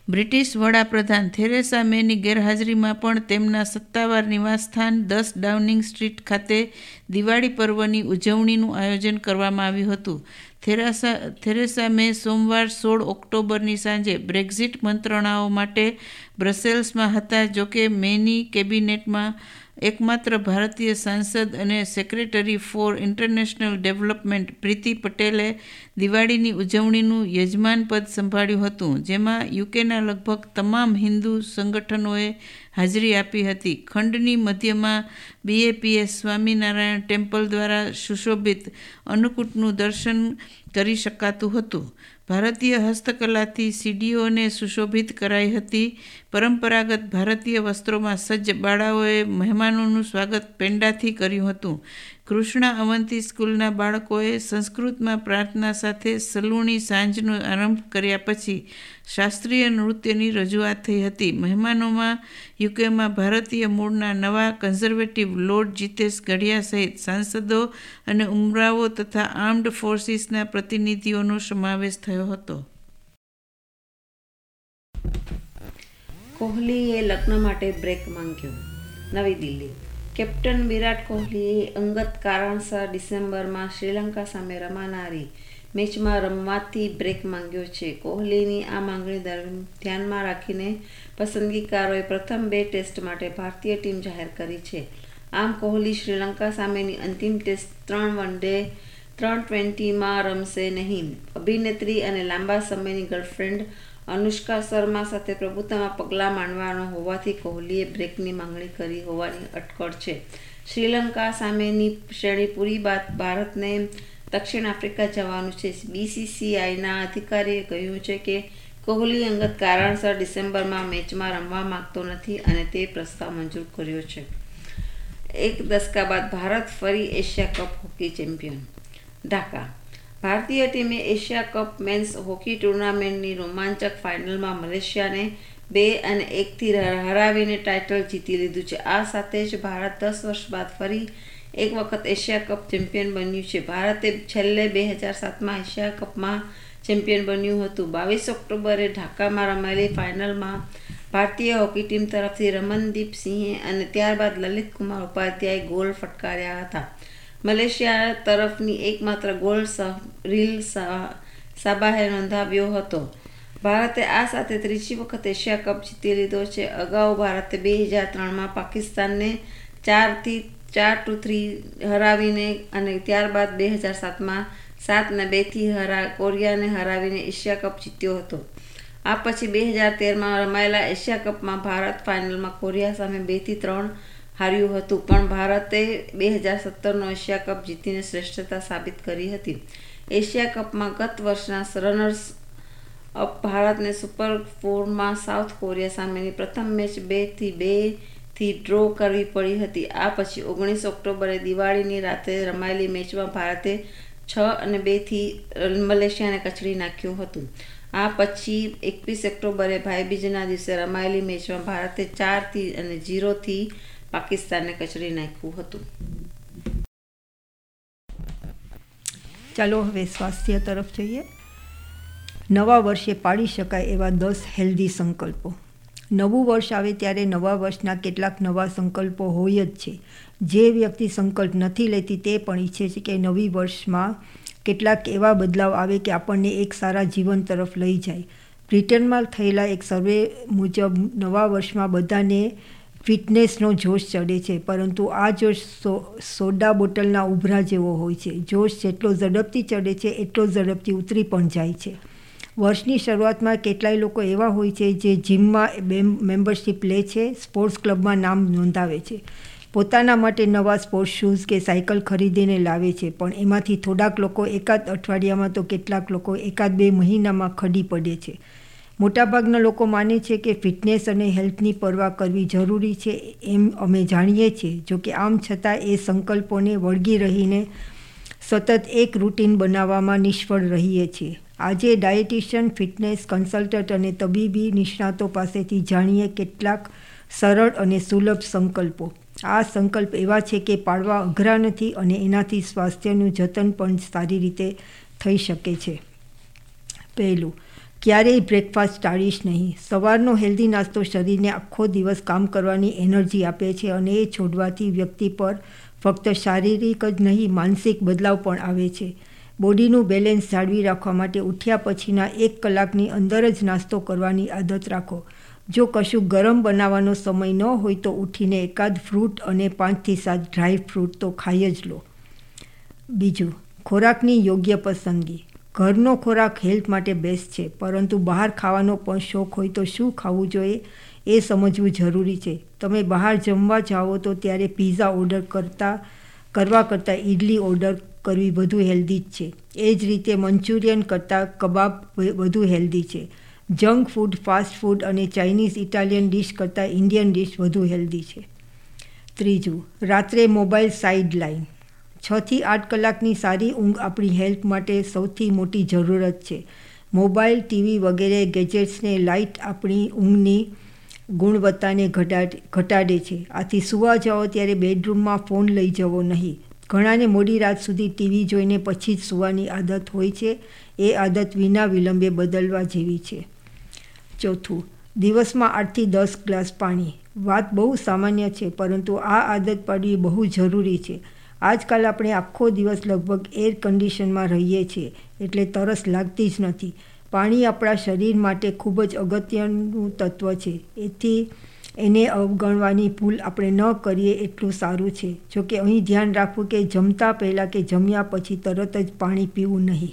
Speaker 3: બ્રિટિશ વડાપ્રધાન થેરેસા મેની ગેરહાજરીમાં પણ તેમના સત્તાવાર નિવાસસ્થાન દસ ડાઉનિંગ સ્ટ્રીટ ખાતે દિવાળી પર્વની ઉજવણીનું આયોજન કરવામાં આવ્યું હતું. થેરેસા થેરેસા મે સોમવાર સોળ ઓક્ટોબરની સાંજે બ્રેક્ઝિટ મંત્રણાઓ માટે બ્રસેલ્સમાં હતા. જોકે મેની કેબિનેટમાં એકમાત્ર ભારતીય સાંસદ અને secretary for international development Priti પટેલે દિવાળીની ઉજવણીનું યજમાન પદ સંભાળ્યું હતું, જેમાં યુકેના લગભગ તમામ હિન્દુ સંગઠનોએ હાજરી આપી હતી. ખંડની મધ્યમાં બીએપીએસ સ્વામિનારાયણ ટેમ્પલ દ્વારા સુશોભિત અન્નકૂટનું દર્શન કરી શકાતું હતું. ભારતીય હસ્તકલાથી સીડીઓને સુશોભિત કરાઈ હતી. પરંપરાગત ભારતીય વસ્ત્રોમાં સજ્જ બાળાઓએ મહેમાનોનું સ્વાગત પેંડાથી કર્યું હતું. કૃષ્ણા અવંતી સ્કૂલના બાળકોએ સંસ્કૃતમાં પ્રાર્થના સાથે સલુણી સાંજનો આરંભ કર્યા પછી શાસ્ત્રીય નૃત્યની રજૂઆત થઈ હતી. મહેમાનોમાં યુકેમાં ભારતીય મૂળના નવા કન્ઝર્વેટિવ લોર્ડ જીતેશ ગઢિયા સહિત સાંસદો અને ઉમરાવો તથા આર્મ્ડ ફોર્સિસના પ્રતિનિધિઓનો સમાવેશ થયો હતો.
Speaker 1: કોહલીએ લગ્ન માટે બ્રેક માંગ્યો. નવી દિલ્હી. કેપ્ટન વિરાટ કોહલીએ અંગત કારણસર ડિસેમ્બરમાં શ્રીલંકા સામે રમાનારી મેચમાં રમવાથી બ્રેક માંગ્યો છે. કોહલીની આ માંગણી ધ્યાનમાં રાખીને પસંદગીકારોએ પ્રથમ બે ટેસ્ટ માટે ભારતીય ટીમ જાહેર કરી છે. આમ કોહલી શ્રીલંકા સામેની અંતિમ ટેસ્ટ ત્રણ વન ડે ત્રણ ટ્વેન્ટીમાં રમશે નહીં. અભિનેત્રી અને લાંબા સમયની ગર્લફ્રેન્ડ અનુષ્કા શર્મા સાથે પ્રભુત્વમાં પગલાં માંડવાનો હોવાથી કોહલીએ બ્રેકની માંગણી કરી હોવાની અટકળ છે. શ્રીલંકા સામેની શ્રેણી પૂરી બાદ ભારતને દક્ષિણ આફ્રિકા જવાનું છે. બીસીસીઆઈના અધિકારીએ કહ્યું છે કે કોહલી અંગત કારણસર ડિસેમ્બરમાં મેચમાં રમવા માંગતો નથી અને તે પ્રસ્તાવ મંજૂર કર્યો છે. એક દશકા બાદ ભારત ફરી Asia cup hockey champion. Dhaka. ભારતીય ટીમે એશિયા કપ મેન્સ હોકી ટુર્નામેન્ટની રોમાંચક ફાઇનલમાં મલેશિયાને બે અને એકથી હરાવીને ટાઇટલ જીતી લીધું છે. આ સાથે જ ભારત દસ વર્ષ બાદ ફરી એક વખત એશિયા કપ ચેમ્પિયન બન્યું છે. ભારતે છેલ્લે બે હજાર સાતમાં એશિયા કપમાં ચેમ્પિયન બન્યું હતું. બાવીસ ઓક્ટોબરે ઢાકામાં રમાયેલી ફાઇનલમાં ભારતીય હોકી ટીમ તરફથી રમનદીપ સિંહે અને ત્યારબાદ લલિત કુમાર ઉપાધ્યાયે ગોલ ફટકાર્યા હતા. મલેશિયા તરફની એકમાત્ર ગોલ રીલ સાબાહે નોંધાવ્યો હતો. ભારતે આ સાથે ત્રીજી વખત એશિયા કપ જીતી લીધો છે. અગાઉ ભારતે બે હજાર ત્રણમાં પાકિસ્તાનને ચારથી ચાર ટુ થ્રી હરાવીને અને ત્યારબાદ બે હજાર સાતમાં સાત ને બેથી હરા કોરિયાને હરાવીને એશિયા કપ જીત્યો હતો. આ પછી બે હજાર તેરમાં રમાયેલા એશિયા કપમાં ભારત ફાઇનલમાં કોરિયા સામે બેથી ત્રણ હાર્યું હતું, પણ ભારતે બે હજાર સત્તરનો એશિયા કપ જીતીને શ્રેષ્ઠતા સાબિત કરી હતી. એશિયા કપમાં ગત વર્ષના રનર્સ અપ ભારતને સુપર ફોરમાં સાઉથ કોરિયા સામેની પ્રથમ મેચ બેથી બેથી ડ્રો કરવી પડી હતી. આ પછી ઓગણીસ ઓક્ટોબરે દિવાળીની રાતે રમાયેલી મેચમાં ભારતે છ અને બેથી મલેશિયાને કચડી નાખ્યું હતું. આ પછી એકવીસ ઓક્ટોબરે ભાઈબીજના દિવસે રમાયેલી મેચમાં ભારતે ચારથી અને ઝીરોથી પાકિસ્તાનને કચડી નાખ્યું હતું.
Speaker 2: ચાલો હવે સ્વાસ્થ્ય તરફ જોઈએ. નવા વર્ષે પાળી શકાય એવા દસ હેલ્ધી સંકલ્પો. નવું વર્ષ આવે ત્યારે નવા વર્ષના કેટલાક નવા સંકલ્પો હોય જ છે. જે વ્યક્તિ સંકલ્પ નથી લેતી તે પણ ઈચ્છે છે કે નવી વર્ષમાં કેટલાક એવા બદલાવ આવે કે આપણને એક સારા જીવન તરફ લઈ જાય. બ્રિટનમાં થયેલા એક સર્વે મુજબ નવા વર્ષમાં બધાને ફિટનેસનો જોશ ચડે છે, પરંતુ આ જોશ સો સોડા બોટલના ઉભરા જેવો હોય છે. જોશ જેટલો ઝડપથી ચડે છે એટલો ઝડપથી ઉતરી પણ જાય છે. વર્ષની શરૂઆતમાં કેટલાય લોકો એવા હોય છે જે જિમમાં મેમ્બરશિપ લે છે, સ્પોર્ટ્સ ક્લબમાં નામ નોંધાવે છે, પોતાના માટે નવા સ્પોર્ટ્સ શૂઝ કે સાયકલ ખરીદીને લાવે છે, પણ એમાંથી થોડાક લોકો એકાદ અઠવાડિયામાં તો કેટલાક લોકો એકાદ બે મહિનામાં ખડી પડે છે. મોટાભાગના લોકો માને છે કે ફિટનેસ અને હેલ્થની પરવા કરવી જરૂરી છે, એમ અમે જાણીએ છીએ. જોકે આમ છતાં એ સંકલ્પોને વળગી રહીને સતત એક રૂટીન બનાવવામાં નિષ્ફળ રહીએ છીએ. આજે ડાયટિશિયન, ફિટનેસ કન્સલ્ટન્ટ અને તબીબી નિષ્ણાતો પાસેથી જાણીએ કેટલાક સરળ અને સુલભ સંકલ્પો. આ સંકલ્પ એવા છે કે પાળવા અઘરા નથી અને એનાથી સ્વાસ્થ્યનું જતન પણ સારી રીતે થઈ શકે છે. પહેલું, ક્યારેય બ્રેકફાસ્ટ ટાળીશ નહીં. સવારનો હેલ્ધી નાસ્તો શરીરને આખો દિવસ કામ કરવાની એનર્જી આપે છે અને એ છોડવાથી વ્યક્તિ પર ફક્ત શારીરિક જ નહીં માનસિક બદલાવ પણ આવે છે. બોડીનું બેલેન્સ જાળવી રાખવા માટે ઉઠ્યા પછીના એક કલાકની અંદર જ નાસ્તો કરવાની આદત રાખો. જો કશું ગરમ બનાવવાનો સમય ન હોય તો ઉઠીને એકાદ ફ્રૂટ અને પાંચથી સાત ડ્રાય ફ્રૂટ તો ખાઈ જ લો. બીજું, ખોરાકની યોગ્ય પસંદગી. ઘરનો ખોરાક હેલ્થ માટે બેસ્ટ છે, પરંતુ બહાર ખાવાનો પણ શોખ હોય તો શું ખાવું જોઈએ એ સમજવું જરૂરી છે. તમે બહાર જમવા જાઓ તો ત્યારે પિઝા ઓર્ડર કરતા કરવા કરતાં ઇડલી ઓર્ડર કરવી વધુ હેલ્ધી જ છે. એ જ રીતે મંચુરિયન કરતાં કબાબ વધુ હેલ્ધી છે. જંક ફૂડ, ફાસ્ટ ફૂડ અને ચાઇનીઝ ઇટાલિયન ડિશ કરતાં ઇન્ડિયન ડિશ વધુ હેલ્ધી છે. ત્રીજું, રાત્રે મોબાઈલ સાઇડ લાઈન. છથી આઠ કલાકની સારી ઊંઘ આપણી હેલ્થ માટે સૌથી મોટી જરૂરત છે. મોબાઈલ, ટીવી વગેરે ગેજેટ્સને લાઇટ આપણી ઊંઘની ગુણવત્તાને ઘટાડે ઘટાડે છે. આથી સૂવા જાઓ ત્યારે બેડરૂમમાં ફોન લઈ જવો નહીં. ઘણાને મોડી રાત સુધી ટીવી જોઈને પછી જ સૂવાની આદત હોય છે. એ આદત વિના વિલંબે બદલવા જેવી છે. ચોથું, દિવસમાં આઠથી દસ ગ્લાસ પાણી. વાત બહુ સામાન્ય છે, પરંતુ આ આદત પાડવી બહુ જરૂરી છે. આજકાલ આપણે આખો દિવસ લગભગ એર કન્ડિશનમાં રહીએ છીએ, એટલે તરસ લાગતી જ નથી. પાણી આપણા શરીર માટે ખૂબ જ અગત્યનું તત્વ છે. એથી એને અવગણવાની ભૂલ આપણે ન કરીએ એટલું સારું છે. જોકે અહીં ધ્યાન રાખવું કે જમતા પહેલાં કે જમ્યા પછી તરત જ પાણી પીવું નહીં.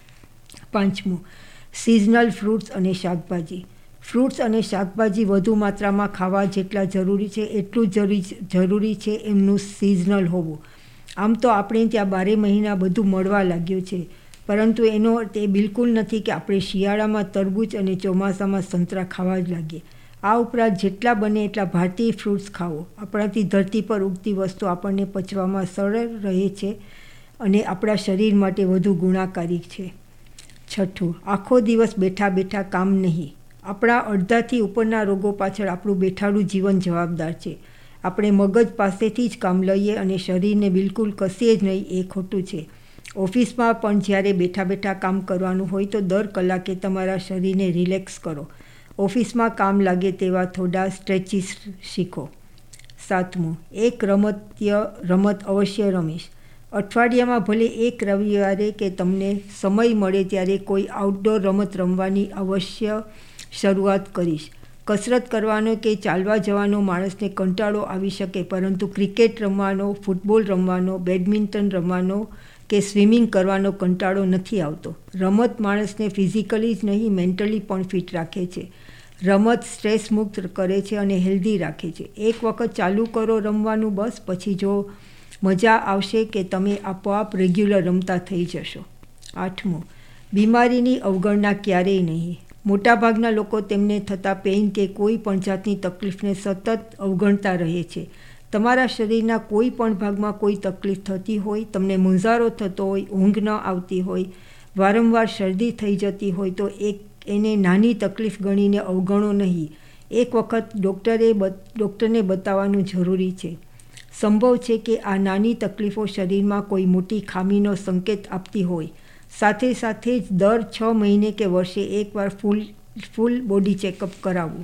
Speaker 2: પાંચમું, સિઝનલ ફ્રૂટ્સ અને શાકભાજી. ફ્રૂટ્સ અને શાકભાજી વધુ માત્રામાં ખાવા જેટલા જરૂરી છે એટલું જ જરૂરી છે એમનું સિઝનલ હોવું. આમ તો આપણે ત્યાં બારે મહિના બધું મળવા લાગ્યું છે, પરંતુ એનો અર્થ એ બિલકુલ નથી કે આપણે શિયાળામાં તરબૂચ અને ચોમાસામાં સંતરા ખાવા જ લાગીએ. આ ઉપરાંત જેટલા બને એટલા ભારતીય ફ્રૂટ્સ ખાવો. આપણાથી ધરતી પર ઉગતી વસ્તુ આપણને પચવામાં સરળ રહે છે અને આપણા શરીર માટે વધુ ગુણાકારી છે. છઠ્ઠું, આખો દિવસ બેઠા બેઠા કામ નહીં. આપણા અડધાથી ઉપરના રોગો પાછળ આપણું બેઠાડું જીવન જવાબદાર છે. આપણે મગજ પાસેથી જ કામ લઈએ અને શરીરને બિલકુલ કસીએ જ નહીં એ ખોટું છે. ઓફિસમાં પણ જ્યારે બેઠા બેઠા કામ કરવાનું હોય તો દર કલાકે તમારા શરીરને રિલેક્સ કરો. ઓફિસમાં કામ લાગે તેવા થોડા સ્ટ્રેચીસ શીખો. સાતમું, એક રમતીય રમત અવશ્ય રમીશ. અઠવાડિયામાં ભલે એક રવિવારે કે તમને સમય મળે ત્યારે કોઈ આઉટડોર રમત રમવાની અવશ્ય શરૂઆત કરીશ. કસરત કરવાનો કે ચાલવા જવાનો માણસને કંટાળો આવી શકે, પરંતુ ક્રિકેટ રમવાનો, ફૂટબોલ રમવાનો, બેડમિન્ટન રમવાનો કે સ્વિમિંગ કરવાનો કંટાળો નથી આવતો. રમત માણસને ફિઝિકલી જ નહીં મેન્ટલી પણ ફિટ રાખે છે. રમત સ્ટ્રેસ મુક્ત કરે છે અને હેલ્ધી રાખે છે. એક વખત ચાલુ કરો રમવાનું, બસ પછી જો મજા આવશે કે તમે આપોઆપ રેગ્યુલર રમતા થઈ જશો. આઠમું, બીમારીની અવગણના ક્યારેય નહીં. મોટાભાગના લોકો તેમને થતા પેઇન કે કોઈ પણ જાતની તકલીફને સતત અવગણતા રહે છે. તમારા શરીરના કોઈ પણ ભાગમાં કોઈ તકલીફ થતી હોય, તમને મૂંઝારો થતો હોય, ઊંઘ ન આવતી હોય, વારંવાર શરદી થઈ જતી હોય તો એક એને નાની તકલીફ ગણીને અવગણો નહીં. એક વખત ડૉક્ટરે ડૉક્ટરને બતાવવાનું જરૂરી છે. સંભવ છે કે આ નાની તકલીફો શરીરમાં કોઈ મોટી ખામીનો સંકેત આપતી હોય. સાથે સાથે જ દર છ મહિને કે વર્ષે એકવાર ફૂલ ફૂલ બોડી ચેકઅપ કરાવવું.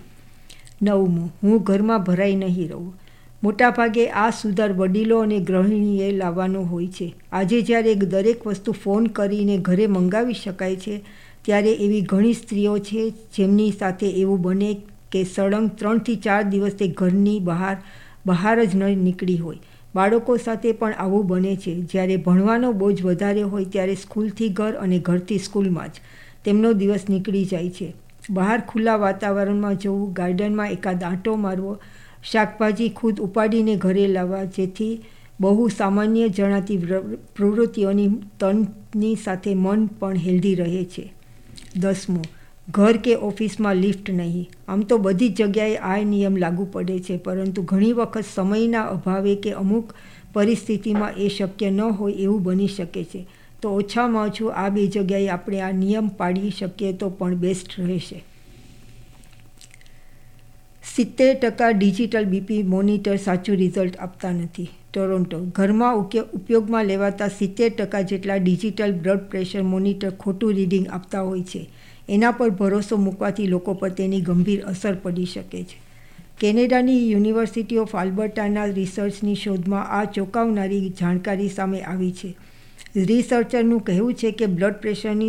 Speaker 2: નવમું, હું ઘરમાં ભરાઈ નહીં રહું. મોટાભાગે આ સુધાર વડીલો અને ગૃહિણીએ લાવવાનો હોય છે. આજે જ્યારે દરેક વસ્તુ ફોન કરીને ઘરે મંગાવી શકાય છે, ત્યારે એવી ઘણી સ્ત્રીઓ છે જેમની સાથે એવું બને કે સળંગ ત્રણથી ચાર દિવસ તે ઘરની બહાર બહાર જ ન નીકળી હોય. બાળકો સાથે પણ આવું બને છે. જ્યારે ભણવાનો બોજ વધારે હોય ત્યારે સ્કૂલથી ઘર અને ઘરથી સ્કૂલમાં જ તેમનો દિવસ નીકળી જાય છે. બહાર ખુલ્લા વાતાવરણમાં જવું, ગાર્ડનમાં એકાદ આંટો મારવો, શાકભાજી ખુદ ઉપાડીને ઘરે લાવવા જેથી બહુ સામાન્ય જણાતી પ્રવૃત્તિઓની તનની સાથે મન પણ હેલ્ધી રહે છે. દસમું, ઘર કે ઓફિસમાં લિફ્ટ નહીં. આમ તો બધી જ જગ્યાએ આ નિયમ લાગુ પડે છે, પરંતુ ઘણી વખત સમયના અભાવે કે અમુક પરિસ્થિતિમાં એ શક્ય ન હોય એવું બની શકે છે. તો ઓછામાં ઓછું આ બે જગ્યાએ આપણે આ નિયમ પાડી શકીએ તો પણ બેસ્ટ રહેશે. સિત્તેર ટકા ડિજિટલ બીપી મોનિટર સાચું રિઝલ્ટ આપતા નથી. ટોરોન્ટો, ઘરમાં ઉપયોગમાં લેવાતા સિત્તેર ટકા જેટલા ડિજિટલ બ્લડ પ્રેશર મોનિટર ખોટું રીડિંગ આપતા હોય છે. એના પર ભરોસો મૂકવાથી લોકો પર તેની ગંભીર અસર પડી શકે છે. કેનેડાની યુનિવર્સિટી ઓફ આલ્બર્ટાના રિસર્ચની શોધમાં આ ચોંકાવનારી જાણકારી સામે આવી છે. રિસર્ચરનું કહેવું છે કે બ્લડ પ્રેશરની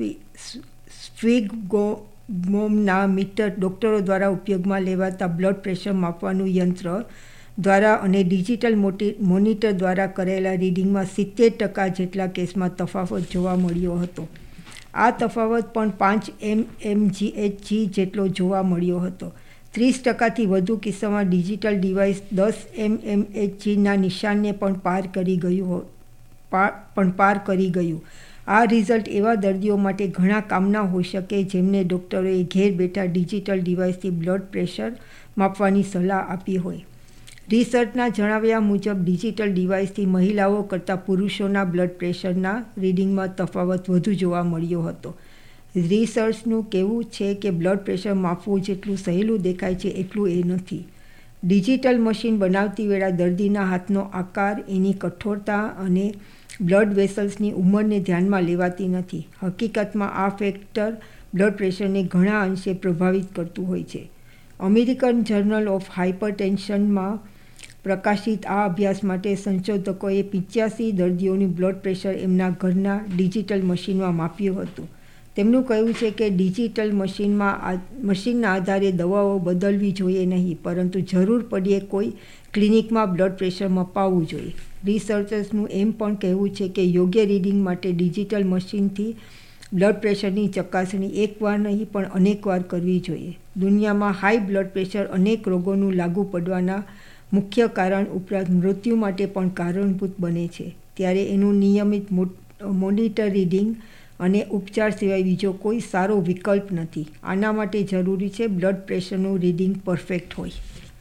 Speaker 2: સ્ફિગમોમના મીટર ડૉક્ટરો દ્વારા ઉપયોગમાં લેવાતા બ્લડ પ્રેશર માપવાનું યંત્ર દ્વારા અને ડિજિટલ મોનિટર દ્વારા કરેલા રીડિંગમાં સિત્તેર ટકા જેટલા કેસમાં તફાવત જોવા મળ્યો હતો. આ તફાવત પણ પાંચ એમ એમ જી એચ જી જેટલો જોવા મળ્યો હતો. ત્રીસ ટકાથી વધુ કિસ્સામાં ડિજિટલ ડિવાઇસ દસ એમ એમ એચ જીના નિશાનને પણ પાર કરી ગયું પણ પાર કરી ગયું. આ રિઝલ્ટ એવા દર્દીઓ માટે ઘણા કામના હોઈ શકે જેમને ડૉક્ટરોએ ઘેર બેઠા ડિજિટલ ડિવાઇસથી બ્લડ પ્રેશર માપવાની સલાહ આપી હોય. રિસર્ચના જણાવ્યા મુજબ ડિજિટલ ડિવાઇસથી મહિલાઓ કરતાં પુરુષોના બ્લડ પ્રેશરના રીડિંગમાં તફાવત વધુ જોવા મળ્યો હતો. રિસર્ચનું કહેવું છે કે બ્લડ પ્રેશર માપવું જેટલું સહેલું દેખાય છે એટલું એ નથી. ડિજિટલ મશીન બનાવતી વેળા દર્દીના હાથનો આકાર, એની કઠોરતા અને બ્લડ વેસલ્સની ઉંમરને ધ્યાનમાં લેવાતી નથી. હકીકતમાં આ ફેક્ટર બ્લડ પ્રેશરને ઘણા અંશે પ્રભાવિત કરતું હોય છે. અમેરિકન જર્નલ ઓફ હાઇપરટેન્શનમાં પ્રકાશિત આ અભ્યાસ માટે સંશોધકોએ પિચ્યાસી દર્દીઓનું બ્લડ પ્રેશર એમના ઘરના ડિજિટલ મશીનમાં માપ્યું હતું. તેમનું કહેવું છે કે ડિજિટલ મશીનમાં મશીનના આધારે દવાઓ બદલવી જોઈએ નહીં, પરંતુ જરૂર પડીએ કોઈ ક્લિનિકમાં બ્લડ પ્રેશર મપાવવું જોઈએ. રિસર્ચર્સનું એમ પણ કહેવું છે કે યોગ્ય રીડિંગ માટે ડિજિટલ મશીનથી બ્લડ પ્રેશરની ચકાસણી એકવાર નહીં પણ અનેકવાર કરવી જોઈએ. દુનિયામાં હાઈ બ્લડ પ્રેશર અનેક રોગોનું લાગુ પડવાના મુખ્ય કારણ ઉપરાંત મૃત્યુ માટે પણ કારણભૂત બને છે. ત્યારે એનું નિયમિત મોનિટર રીડિંગ અને ઉપચાર સિવાય બીજો કોઈ સારો વિકલ્પ નથી. આના માટે જરૂરી છે બ્લડ પ્રેશરનું રીડિંગ પરફેક્ટ હોય.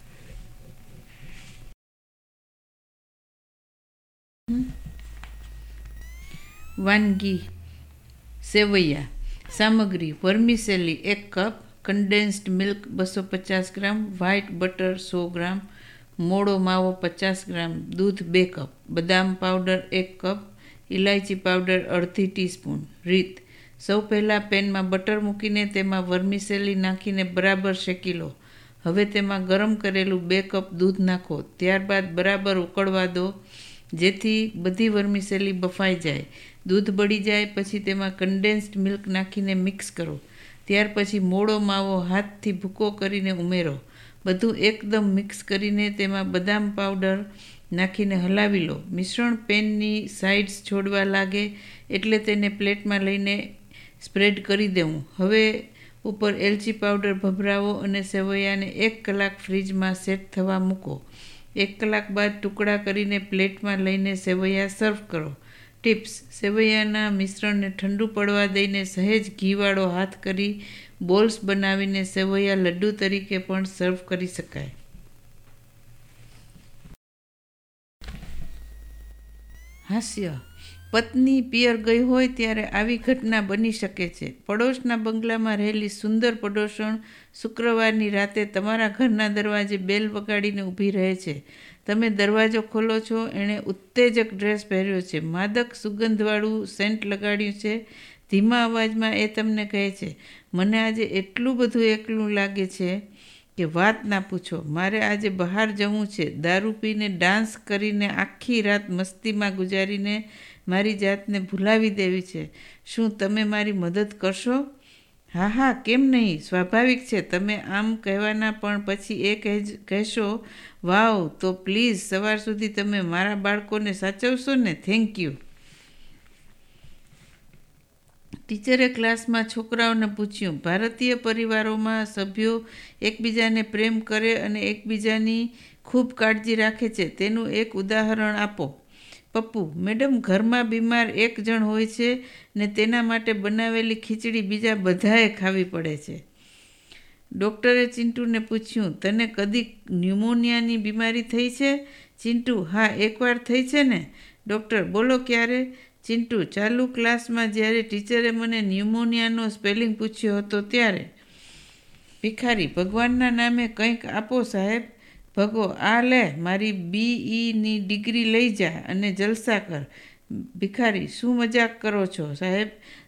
Speaker 3: વાનગી સેવૈયા. સામગ્રી: વર્મિસેલી એક કપ, કન્ડેન્સ્ડ મિલ્ક બસો પચાસ ગ્રામ, વ્હાઇટ બટર સો ગ્રામ, મોળો માવો પચાસ ગ્રામ, દૂધ બે કપ, બદામ પાવડર એક કપ, ઇલાયચી પાવડર અડધી ટીસ્પૂન. રીત: સૌ પહેલાં પેનમાં બટર મૂકીને તેમાં વર્મિસેલી નાખીને બરાબર શેકી લો. હવે તેમાં ગરમ કરેલું બે કપ દૂધ નાખો. ત્યારબાદ બરાબર ઉકળવા દો જેથી બધી વર્મિસેલી બફાઈ જાય. દૂધ બળી જાય પછી તેમાં કન્ડેન્સ્ડ મિલ્ક નાખીને મિક્સ કરો. ત્યાર પછી મોળો માવો હાથથી ભૂકો કરીને ઉમેરો. બધું એકદમ મિક્સ કરીને તેમાં બદામ પાવડર નાખીને હલાવી લો. મિશ્રણ પેનની સાઇડ્સ છોડવા લાગે એટલે તેને પ્લેટમાં લઈને સ્પ્રેડ કરી દેવું. હવે ઉપર એલચી પાવડર ભભરાવો અને સેવૈયાને એક કલાક ફ્રીજમાં સેટ થવા મૂકો. એક કલાક બાદ ટુકડા કરીને પ્લેટમાં લઈને સેવૈયા સર્વ કરો. ટિપ્સ: સેવૈયાના મિશ્રણને ઠંડુ પડવા દઈને સહેજ ઘીવાળો હાથ કરી બોલ્સ બનાવીને સેવૈયા લડ્ડુ તરીકે પણ સર્વ કરી શકાય. હાસ્ય: પત્ની પિયર ગઈ હોય ત્યારે આવી ઘટના બની શકે છે. પડોશના બંગલામાં રહેલી સુંદર પડોશણ શુક્રવારની રાતે તમારા ઘરના દરવાજે બેલ વગાડીને ઊભી રહે છે. તમે દરવાજો ખોલો છો. એણે ઉત્તેજક ડ્રેસ પહેર્યો છે, માદક સુગંધવાળું સેન્ટ લગાડ્યું છે. ધીમા અવાજમાં એ તમને કહે છે, મને આજે એટલું બધું એકલું લાગે છે કે વાત ના પૂછો. મારે આજે બહાર જવું છે, દારૂ પીને ડાન્સ કરીને આખી રાત મસ્તીમાં ગુજારીને મારી જાતને ભૂલાવી દેવી છે. શું તમે મારી મદદ કરશો? હા હા, કેમ નહીં, સ્વાભાવિક છે. તમે આમ કહેવાના પણ પછી એ કહેશો, વાવ, તો પ્લીઝ સવાર સુધી તમે મારા બાળકોને સાચવશો ને? Thank you. ટીચરે ક્લાસમાં છોકરાઓને પૂછ્યું, ભારતીય પરિવારોમાં સભ્યો એકબીજાને પ્રેમ કરે અને એકબીજાની ખૂબ કાળજી રાખે છે, તેનું એક ઉદાહરણ આપો. પપ્પુ: મેડમ, ઘરમાં બીમાર એક જણ હોય છે ને તેના માટે બનાવેલી ખીચડી બીજા બધાએ ખાવી પડે છે. ડૉક્ટરે ચિંટુને પૂછ્યું, તને કદી ન્યુમોનિયાની બીમારી થઈ છે? ચિંટુ: હા, એકવાર થઈ છે ને. ડૉક્ટર: બોલો ક્યારે? ચિંટુ: ચાલુ ક્લાસમાં જ્યારે ટીચરે મને ન્યુમોનિયાનો સ્પેલિંગ પૂછ્યો હતો ત્યારે. ભિખારી: ભગવાનના નામે કંઈક આપો સાહેબ. ભગો: આ લે, મારી બીઈની ડિગ્રી લઈ જા અને જલસા કર. ભિખારી: શું મજાક કરો છો સાહેબ?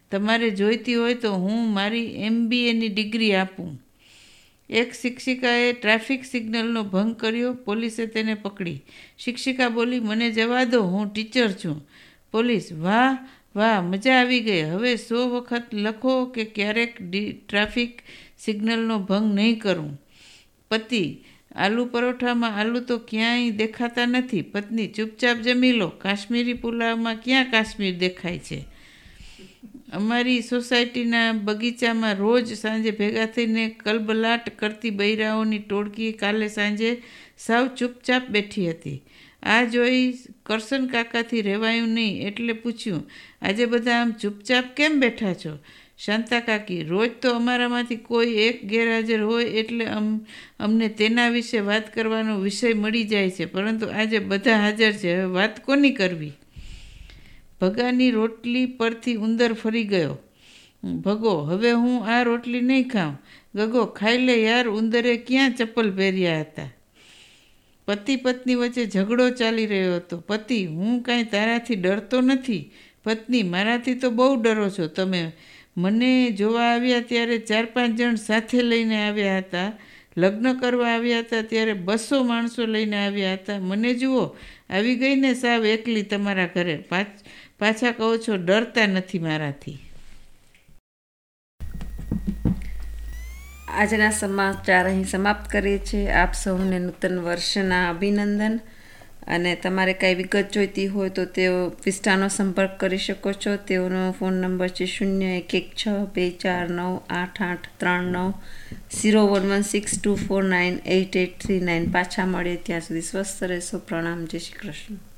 Speaker 3: તમારે જોઈતી હોય તો હું મારી એમ બી એની ડિગ્રી આપું. એક શિક્ષિકાએ ટ્રાફિક સિગ્નલનો ભંગ કર્યો. પોલીસે તેને પકડી. શિક્ષિકા બોલી, મને જવા દો, હું ટીચર છું. પોલીસ, વાહ વાહ, મજા આવી ગઈ. હવે સો વખત લખો કે ક્યારેક ટ્રાફિક સિગ્નલનો ભંગ નહીં કરું. પતિ, આલુ પરોઠામાં આલુ તો ક્યાંય દેખાતા નથી. પત્ની, ચૂપચાપ જમી લો. કાશ્મીરી પુલાવમાં ક્યાં કાશ્મીર દેખાય છે? અમારી સોસાયટીના બગીચામાં રોજ સાંજે ભેગા થઈને કલબલાટ કરતી બૈરાઓની ટોળકી કાલે સાંજે સાવ ચૂપચાપ બેઠી હતી. આ જોઈ કરશન કાકાથી રહેવાયું નહીં એટલે પૂછ્યું, આજે બધા આમ ચૂપચાપ કેમ બેઠા છો? શાંતા કાકી, રોજ તો અમારામાંથી કોઈ એક ગેરહાજર હોય એટલે અમ અમને તેના વિશે વાત કરવાનો વિષય મળી જાય છે, પરંતુ આજે બધા હાજર છે, હવે વાત કોની કરવી? ભગાની રોટલી પરથી ઉંદર ફરી ગયો. ભગો, હવે હું આ રોટલી નહીં ખાઉં. ગગો, ખાઈ લે યાર, ઉંદરે ક્યાં ચપ્પલ પહેર્યા હતા? પતિ પત્ની વચ્ચે ઝઘડો ચાલી રહ્યો હતો. પતિ, હું કાંઈ તારાથી ડરતો નથી. પત્ની, મારાથી તો બહુ ડરો છો તમે. મને જોવા આવ્યા ત્યારે ચાર પાંચ જણ સાથે લઈને આવ્યા હતા. લગ્ન કરવા આવ્યા હતા ત્યારે બસો માણસો લઈને આવ્યા હતા. મને જુઓ, આવી ગઈ ને સાવ એકલી તમારા ઘરે. પાછ પાછા કહો છો ડરતા નથી મારાથી.
Speaker 1: આજના સમાચાર અહીં સમાપ્ત કરીએ છીએ. આપ સૌને નૂતન વર્ષના અભિનંદન. અને તમારે કાંઈ વિગત જોઈતી હોય તો તેઓ વિસ્તારનો સંપર્ક કરી શકો છો. તેઓનો ફોન નંબર છે શૂન્ય એક એક છ બે ચાર નવ આઠ આઠ ત્રણ નવ zero one one six two four nine eight eight three nine. પાછા મળીએ ત્યાં સુધી સ્વસ્થ રહેશો. પ્રણામ. જય શ્રી કૃષ્ણ.